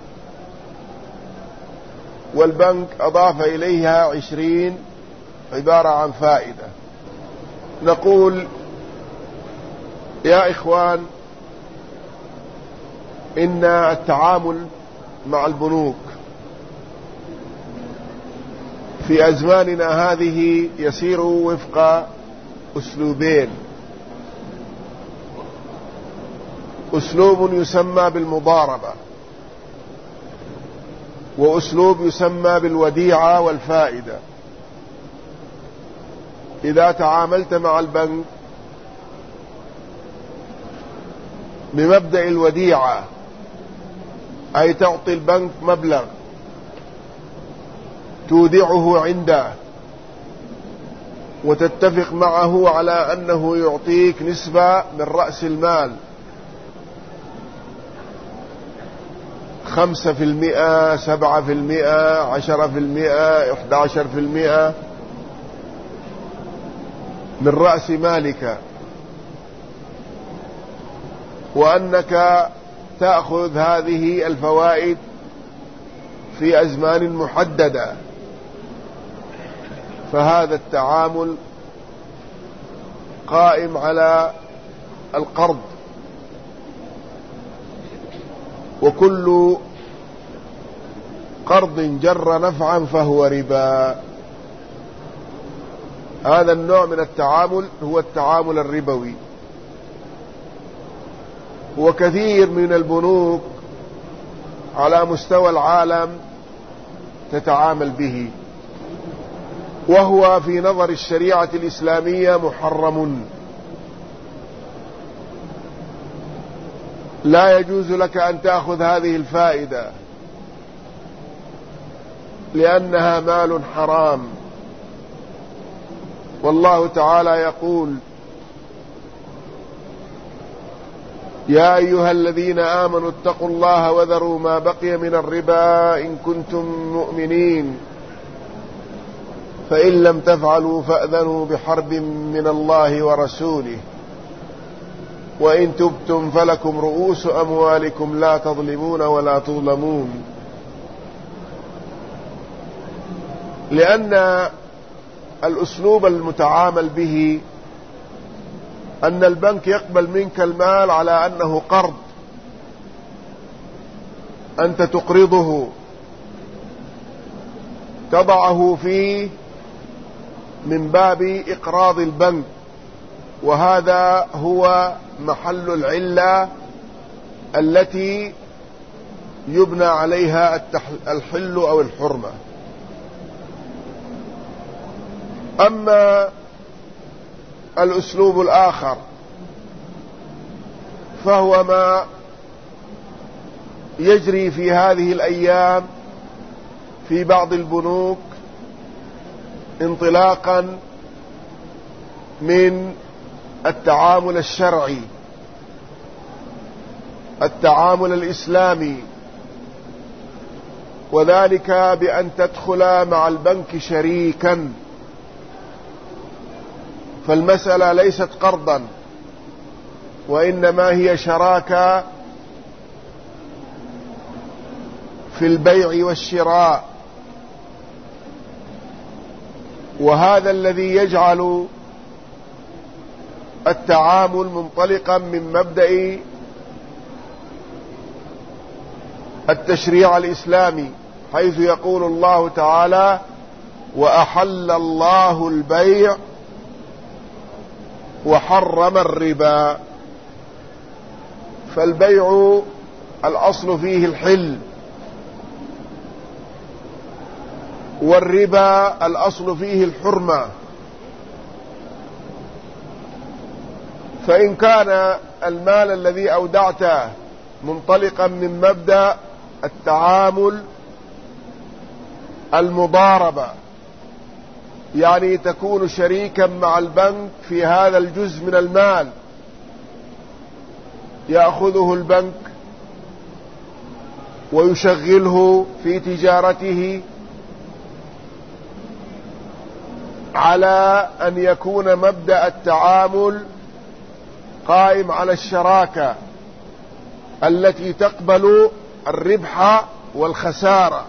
والبنك أضاف إليها عشرين عبارة عن فائدة. نقول يا إخوان، إن التعامل مع البنوك في أزماننا هذه يسير وفق أسلوبين: أسلوب يسمى بالمضاربة، وأسلوب يسمى بالوديعة والفائدة. إذا تعاملت مع البنك بمبدأ الوديعة، أي تعطي البنك مبلغ تودعه عنده وتتفق معه على أنه يعطيك نسبة من رأس المال خمسة في المئة، سبعة في المئة، عشرة في المئة، إحدى عشر في المئة من رأس مالك، وأنك تأخذ هذه الفوائد في أزمان محددة. فهذا التعامل قائم على القرض، وكل قرض جر نفعا فهو ربا. هذا النوع من التعامل هو التعامل الربوي، وكثير من البنوك على مستوى العالم تتعامل به، وهو في نظر الشريعة الإسلامية محرم. لا يجوز لك أن تأخذ هذه الفائدة لأنها مال حرام. والله تعالى يقول: يا أيها الذين آمنوا اتقوا الله وذروا ما بقي من الربا إن كنتم مؤمنين، فإن لم تفعلوا فأذنوا بحرب من الله ورسوله، وإن تبتم فلكم رؤوس أموالكم لا تظلمون ولا تظلمون. لأن الأسلوب المتعامل به أن البنك يقبل منك المال على أنه قرض، أنت تقرضه، تضعه فيه من باب إقراض البنك، وهذا هو محل العلة التي يبنى عليها الحل أو الحرمة. أما الأسلوب الآخر فهو ما يجري في هذه الأيام في بعض البنوك انطلاقا من التعامل الشرعي، التعامل الإسلامي، وذلك بأن تدخل مع البنك شريكا، فالمسألة ليست قرضا وإنما هي شراكة في البيع والشراء. وهذا الذي يجعل التعامل منطلقا من مبدأ التشريع الإسلامي، حيث يقول الله تعالى: وأحل الله البيع وحرم الربا. فالبيع الأصل فيه الحل، والربا الأصل فيه الحرمة. فإن كان المال الذي أودعته منطلقا من مبدأ التعامل المضاربة، يعني تكون شريكا مع البنك في هذا الجزء من المال، يأخذه البنك ويشغله في تجارته على أن يكون مبدأ التعامل قائم على الشراكة التي تقبل الربح والخسارة،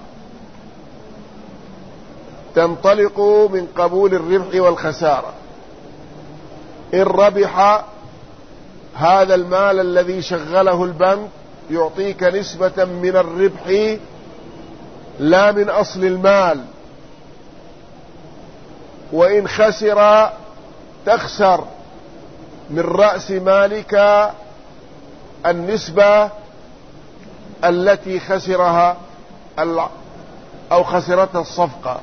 تنطلق من قبول الربح والخسارة. إن ربح هذا المال الذي شغله البنك يعطيك نسبة من الربح لا من أصل المال، وإن خسر تخسر من رأس مالك النسبة التي خسرها أو خسرتها الصفقة.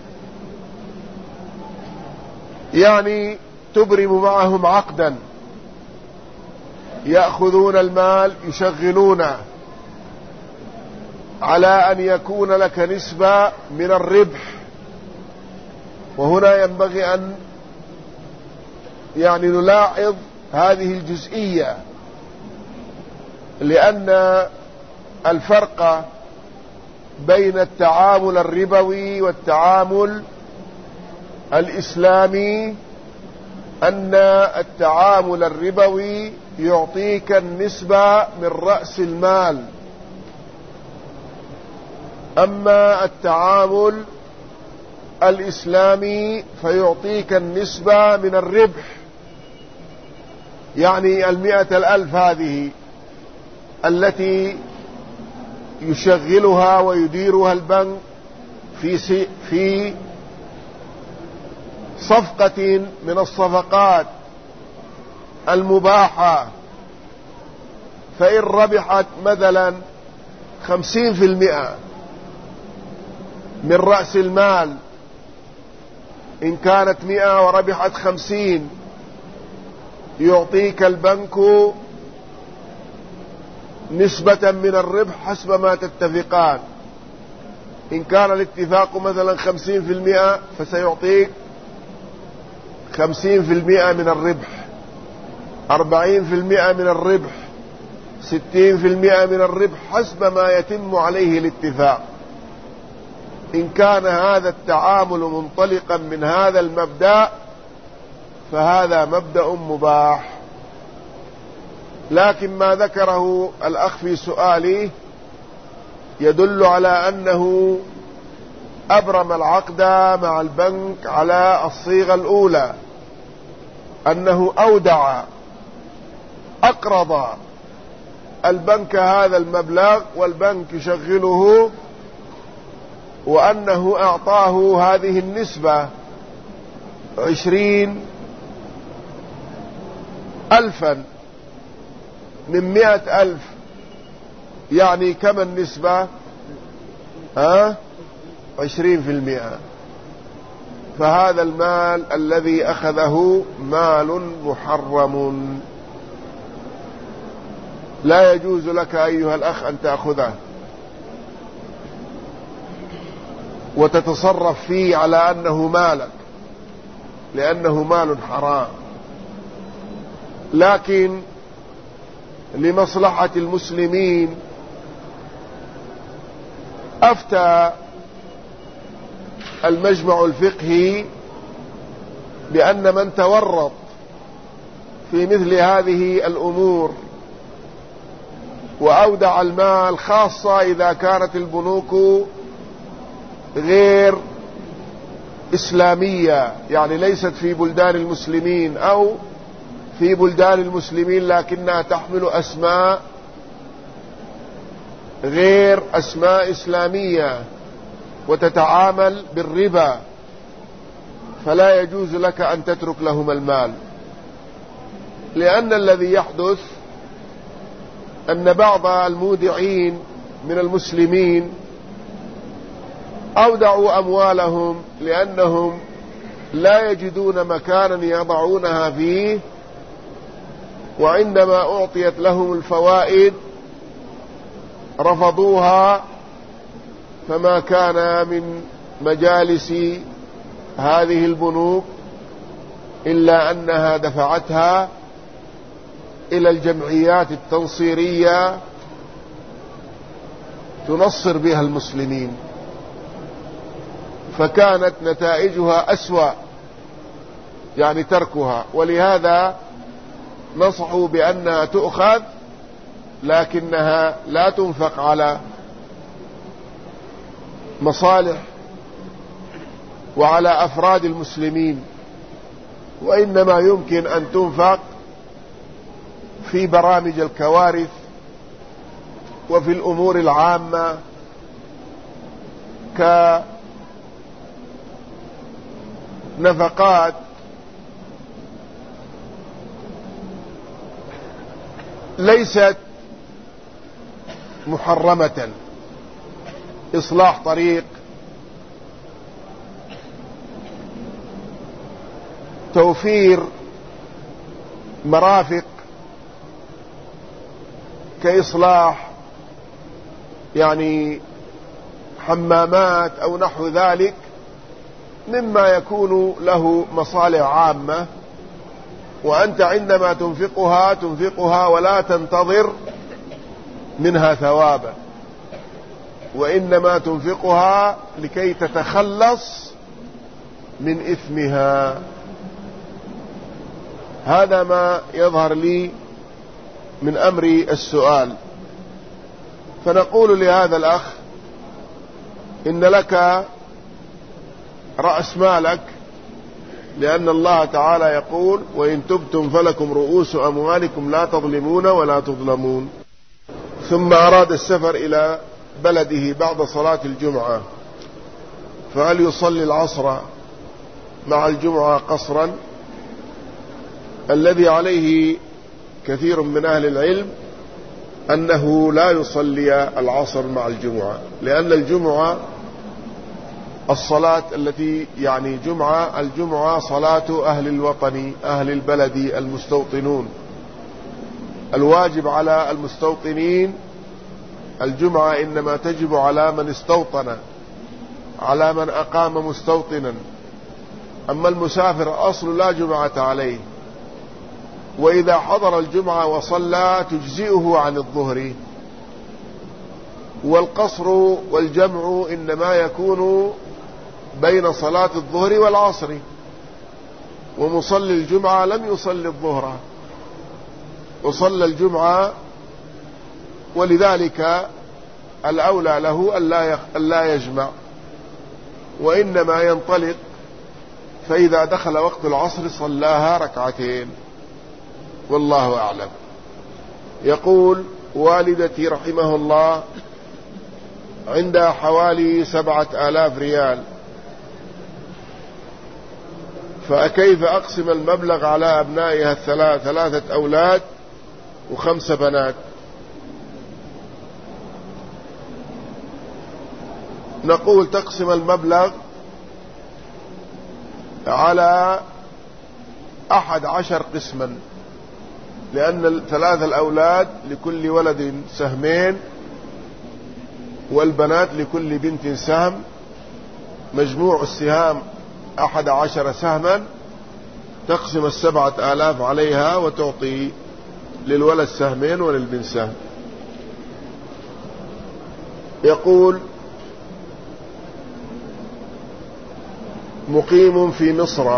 يعني تبرم معهم عقدا، يأخذون المال يشغلونه على أن يكون لك نسبة من الربح. وهنا ينبغي أن يعني نلاحظ هذه الجزئية، لأن الفرق بين التعامل الربوي والتعامل الإسلامي أن التعامل الربوي يعطيك النسبة من رأس المال، أما التعامل الإسلامي فيعطيك النسبة من الربح. يعني المئة الألف هذه التي يشغلها ويديرها البنك في في صفقة من الصفقات المباحة، فإن ربحت مثلا خمسين في المئة من رأس المال، إن كانت مئة وربحت خمسين، يعطيك البنك نسبة من الربح حسب ما تتفقان. إن كان الاتفاق مثلا خمسين في المئة فسيعطيك خمسين في المئة من الربح، أربعين في المئة من الربح، ستين في المئة من الربح، حسب ما يتم عليه الاتفاق. إن كان هذا التعامل منطلقا من هذا المبدأ فهذا مبدأ مباح. لكن ما ذكره الأخ في سؤاله يدل على أنه أبرم العقد مع البنك على الصيغة الأولى، أنه أودع أقرض البنك هذا المبلغ والبنك يشغله، وأنه أعطاه هذه النسبة عشرين ألفا من مئة ألف، يعني كم النسبة؟ ها؟ عشرين في المئة. فهذا المال الذي أخذه مال محرم، لا يجوز لك أيها الأخ أن تأخذه وتتصرف فيه على أنه مالك، لأنه مال حرام. لكن لمصلحة المسلمين أفتى المجمع الفقهي بأن من تورط في مثل هذه الأمور وأودع المال، خاصة إذا كانت البنوك غير إسلامية، يعني ليست في بلدان المسلمين أو في بلدان المسلمين لكنها تحمل أسماء غير أسماء إسلامية وتتعامل بالربا، فلا يجوز لك أن تترك لهم المال. لأن الذي يحدث أن بعض المودعين من المسلمين أودعوا أموالهم لأنهم لا يجدون مكانا يضعونها فيه، وعندما أعطيت لهم الفوائد رفضوها، فما كان من مجالس هذه البنوك إلا أنها دفعتها إلى الجمعيات التنصيرية تنصر بها المسلمين، فكانت نتائجها أسوأ، يعني تركها. ولهذا نصحوا بأنها تؤخذ لكنها لا تنفق على مصالح وعلى أفراد المسلمين، وإنما يمكن أن تنفق في برامج الكوارث وفي الأمور العامة كنفقات ليست محرمة، إصلاح طريق، توفير مرافق كإصلاح يعني حمامات أو نحو ذلك، مما يكون له مصالح عامة، وأنت عندما تنفقها تنفقها ولا تنتظر منها ثوابا، وإنما تنفقها لكي تتخلص من إثمها. هذا ما يظهر لي من أمر السؤال. فنقول لهذا الأخ إن لك رأس مالك، لأن الله تعالى يقول: وإن تبتم فلكم رؤوس أموالكم لا تظلمون ولا تظلمون. ثم أراد السفر إلى بلده بعد صلاة الجمعة، فهل يصلي العصر مع الجمعة قصرا؟ الذي عليه كثير من أهل العلم أنه لا يصلي العصر مع الجمعة، لأن الجمعة الصلاة التي يعني جمعة الجمعة صلاة أهل الوطن أهل البلد المستوطنون. الواجب على المستوطنين الجمعة إنما تجب على من استوطن على من أقام مستوطنا. أما المسافر أصل لا جمعة عليه، وإذا حضر الجمعة وصلى تجزئه عن الظهر. والقصر والجمع إنما يكون بين صلاة الظهر والعصر، ومصلي الجمعة لم يصلي الظهر وصلى الجمعة، ولذلك الأولى له ألا يجمع، وإنما ينطلق، فإذا دخل وقت العصر صلاها ركعتين، والله أعلم. يقول والدتي رحمه الله عندها حوالي سبعة آلاف ريال، فكيف أقسم المبلغ على أبنائها الثلاث ثلاثة أولاد وخمسة بنات؟ نقول تقسم المبلغ على أحد عشر قسما، لأن ثلاث الأولاد لكل ولد سهمين، والبنات لكل بنت سهم، مجموع السهام أحد عشر سهما. تقسم السبعة آلاف عليها وتعطي للولد سهمين وللبنت سهم. يقول مقيم في مصر،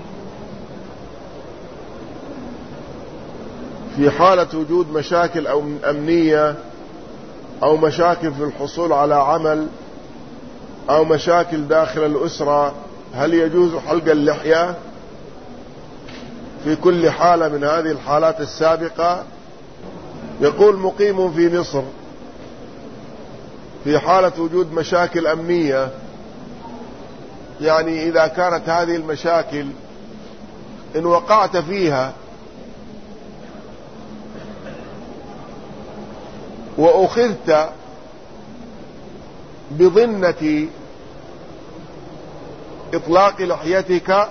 في حالة وجود مشاكل أو أمنية أو مشاكل في الحصول على عمل أو مشاكل داخل الأسرة، هل يجوز حلق اللحية في كل حالة من هذه الحالات السابقة؟ يقول مقيم في مصر في حالة وجود مشاكل أمنية، يعني إذا كانت هذه المشاكل إن وقعت فيها وأخذت بظنة إطلاق لحيتك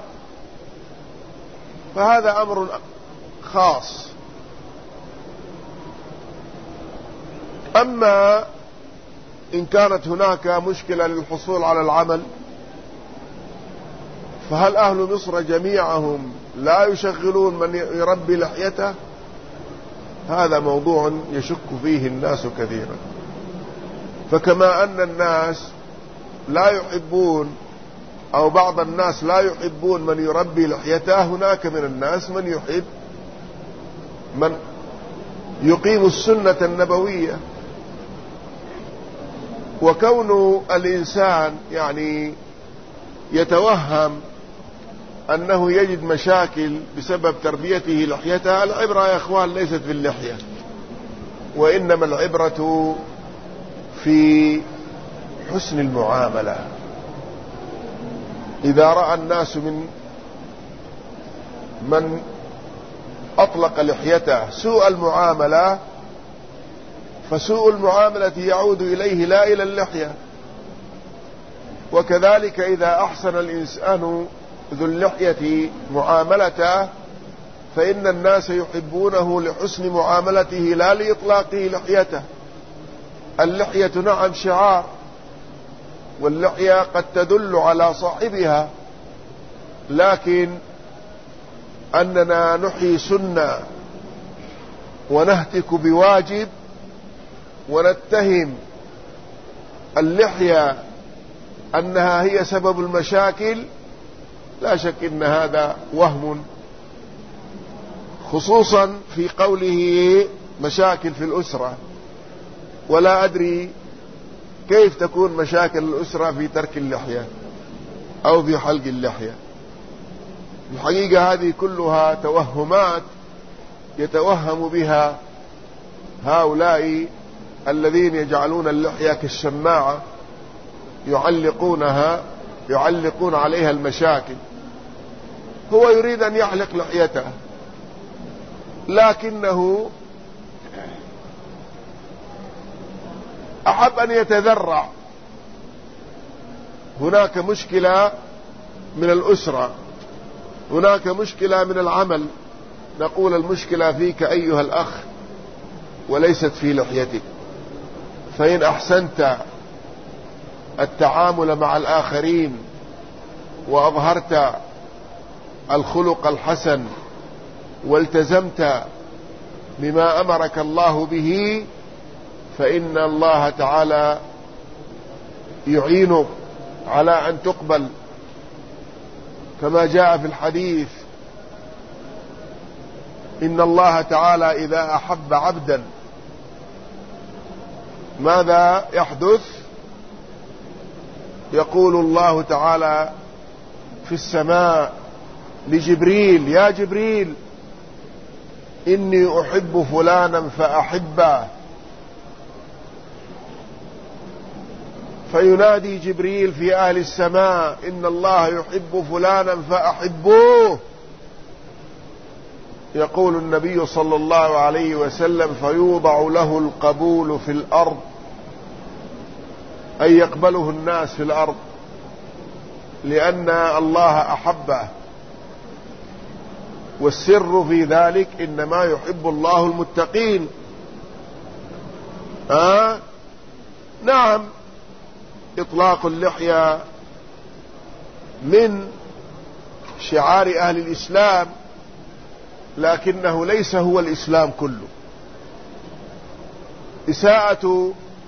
فهذا أمر خاص. أما إن كانت هناك مشكلة للحصول على العمل، فهل أهل مصر جميعهم لا يشغلون من يربي لحيته؟ هذا موضوع يشك فيه الناس كثيرا. فكما أن الناس لا يحبون أو بعض الناس لا يحبون من يربي لحيته، هناك من الناس من يحب من يقيم السنة النبوية. وكون الإنسان يعني يتوهم أنه يجد مشاكل بسبب تربيته لحيته، العبرة يا أخوان ليست في اللحية، وإنما العبرة في حسن المعاملة. إذا رأى الناس من من أطلق لحيته سوء المعاملة، فسوء المعاملة يعود إليه لا إلى اللحية. وكذلك إذا أحسن الإنسان ذو اللحية معاملته، فإن الناس يحبونه لحسن معاملته لا لإطلاقه لحيته. اللحية نعم شعار، واللحية قد تدل على صاحبها، لكن أننا نحيي سنة ونهتك بواجب ونتهم اللحية أنها هي سبب المشاكل، لا شك إن هذا وهم، خصوصا في قوله مشاكل في الأسرة. ولا أدري كيف تكون مشاكل الأسرة في ترك اللحية أو في حلق اللحية. الحقيقة هذه كلها توهمات يتوهم بها هؤلاء الذين يجعلون اللحية كالشماعة يعلقونها يعلقون عليها المشاكل. هو يريد أن يحلق لحيته، لكنه أحب أن يتذرع. هناك مشكلة من الأسرة، هناك مشكلة من العمل، نقول المشكلة فيك أيها الأخ وليست في لحيتك. فإن أحسنت التعامل مع الآخرين وأظهرت الخلق الحسن والتزمت بما أمرك الله به، فإن الله تعالى يعينك على أن تقبل، كما جاء في الحديث: إن الله تعالى إذا أحب عبدا ماذا يحدث؟ يقول الله تعالى في السماء لجبريل: يا جبريل إني أحب فلانا فأحبه. فينادي جبريل في أهل السماء: إن الله يحب فلانا فأحبوه. يقول النبي صلى الله عليه وسلم: فيوضع له القبول في الأرض، أي يقبله الناس في الأرض، لأن الله أحبه. والسر في ذلك إنما يحب الله المتقين. آه نعم، إطلاق اللحية من شعار أهل الإسلام، لكنه ليس هو الإسلام كله. إساءة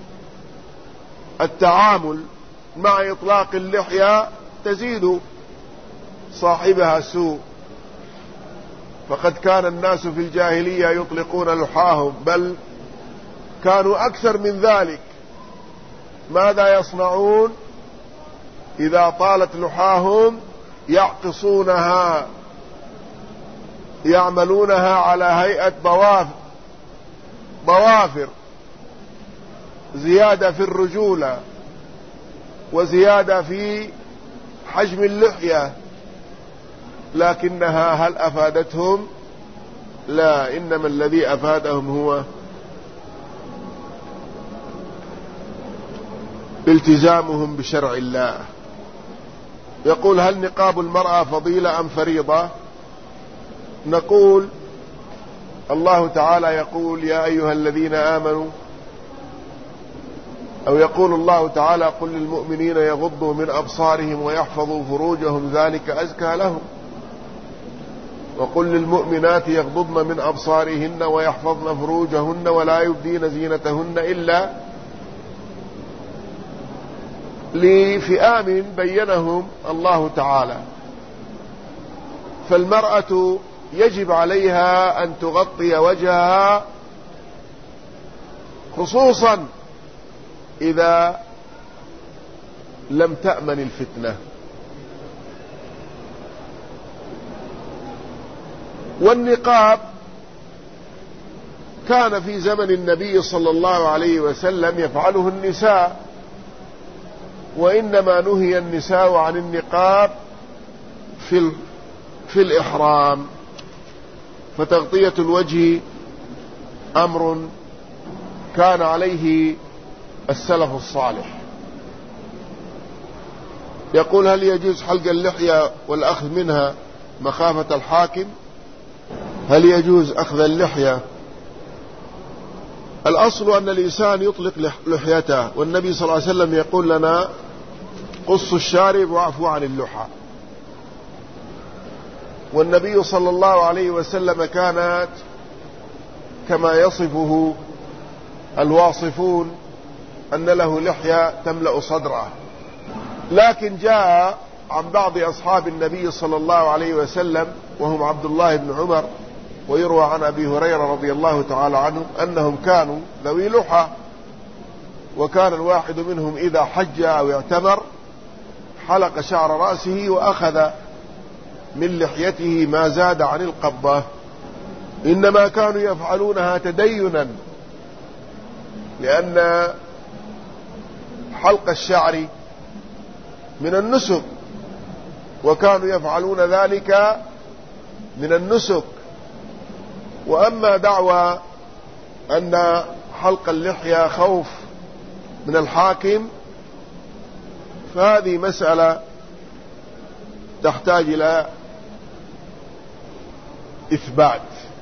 التعامل مع إطلاق اللحية تزيد صاحبها سوء، فقد كان الناس في الجاهلية يطلقون لحاهم، بل كانوا أكثر من ذلك. ماذا يصنعون إذا طالت لحاهم؟ يعقصونها، يعملونها على هيئة ضوافر ضوافر زيادة في الرجولة وزيادة في حجم اللحية، لكنها هل أفادتهم؟ لا، إنما الذي أفادهم هو التزامهم بشرع الله. يقول: هل نقاب المرأة فضيلة أم فريضة؟ نقول: الله تعالى يقول: يا أيها الذين آمنوا، أو يقول الله تعالى: قل للمؤمنين يغضوا من أبصارهم ويحفظوا فروجهم ذلك أزكى لهم، وقل للمؤمنات يغضضن من أبصارهن ويحفظن فروجهن ولا يبدين زينتهن إلا لفئام بينهم الله تعالى. فالمرأة يجب عليها أن تغطي وجهها، خصوصا إذا لم تأمن الفتنة. والنقاب كان في زمن النبي صلى الله عليه وسلم يفعله النساء، وإنما نهي النساء عن النقاب في في الإحرام، فتغطية الوجه أمر كان عليه السلف الصالح. يقول: هل يجوز حلق اللحية والأخذ منها مخافة الحاكم؟ هل يجوز أخذ اللحية؟ الأصل أن الإنسان يطلق لحيته، والنبي صلى الله عليه وسلم يقول لنا: قصوا الشارب واعفوا عن اللحى. والنبي صلى الله عليه وسلم كانت كما يصفه الواصفون أن له لحية تملأ صدره. لكن جاء عن بعض أصحاب النبي صلى الله عليه وسلم وهم عبد الله بن عمر، ويروى عن أبي هريرة رضي الله تعالى عنه أنهم كانوا ذوي لحى، وكان الواحد منهم إذا حج أو اعتمر حلق شعر رأسه وأخذ من لحيته ما زاد عن القبضة. إنما كانوا يفعلونها تدينا، لأن حلق الشعر من النسك، وكانوا يفعلون ذلك من النسك. وأما دعوى أن حلق اللحية خوف من الحاكم فهذه مسألة تحتاج إلى إثبات.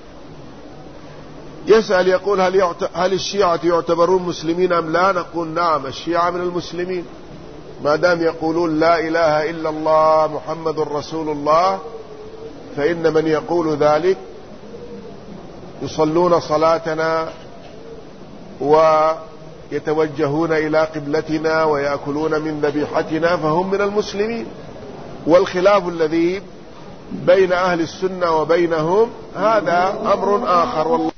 يسأل يقول: هل, يعت... هل الشيعة يعتبرون مسلمين أم لا؟ نقول: نعم، الشيعة من المسلمين، ما دام يقولون لا إله إلا الله محمد رسول الله، فإن من يقول ذلك يصلون صلاتنا ويتوجهون إلى قبلتنا ويأكلون من ذبيحتنا، فهم من المسلمين. والخلاف الذي بين أهل السنة وبينهم هذا أمر آخر والله.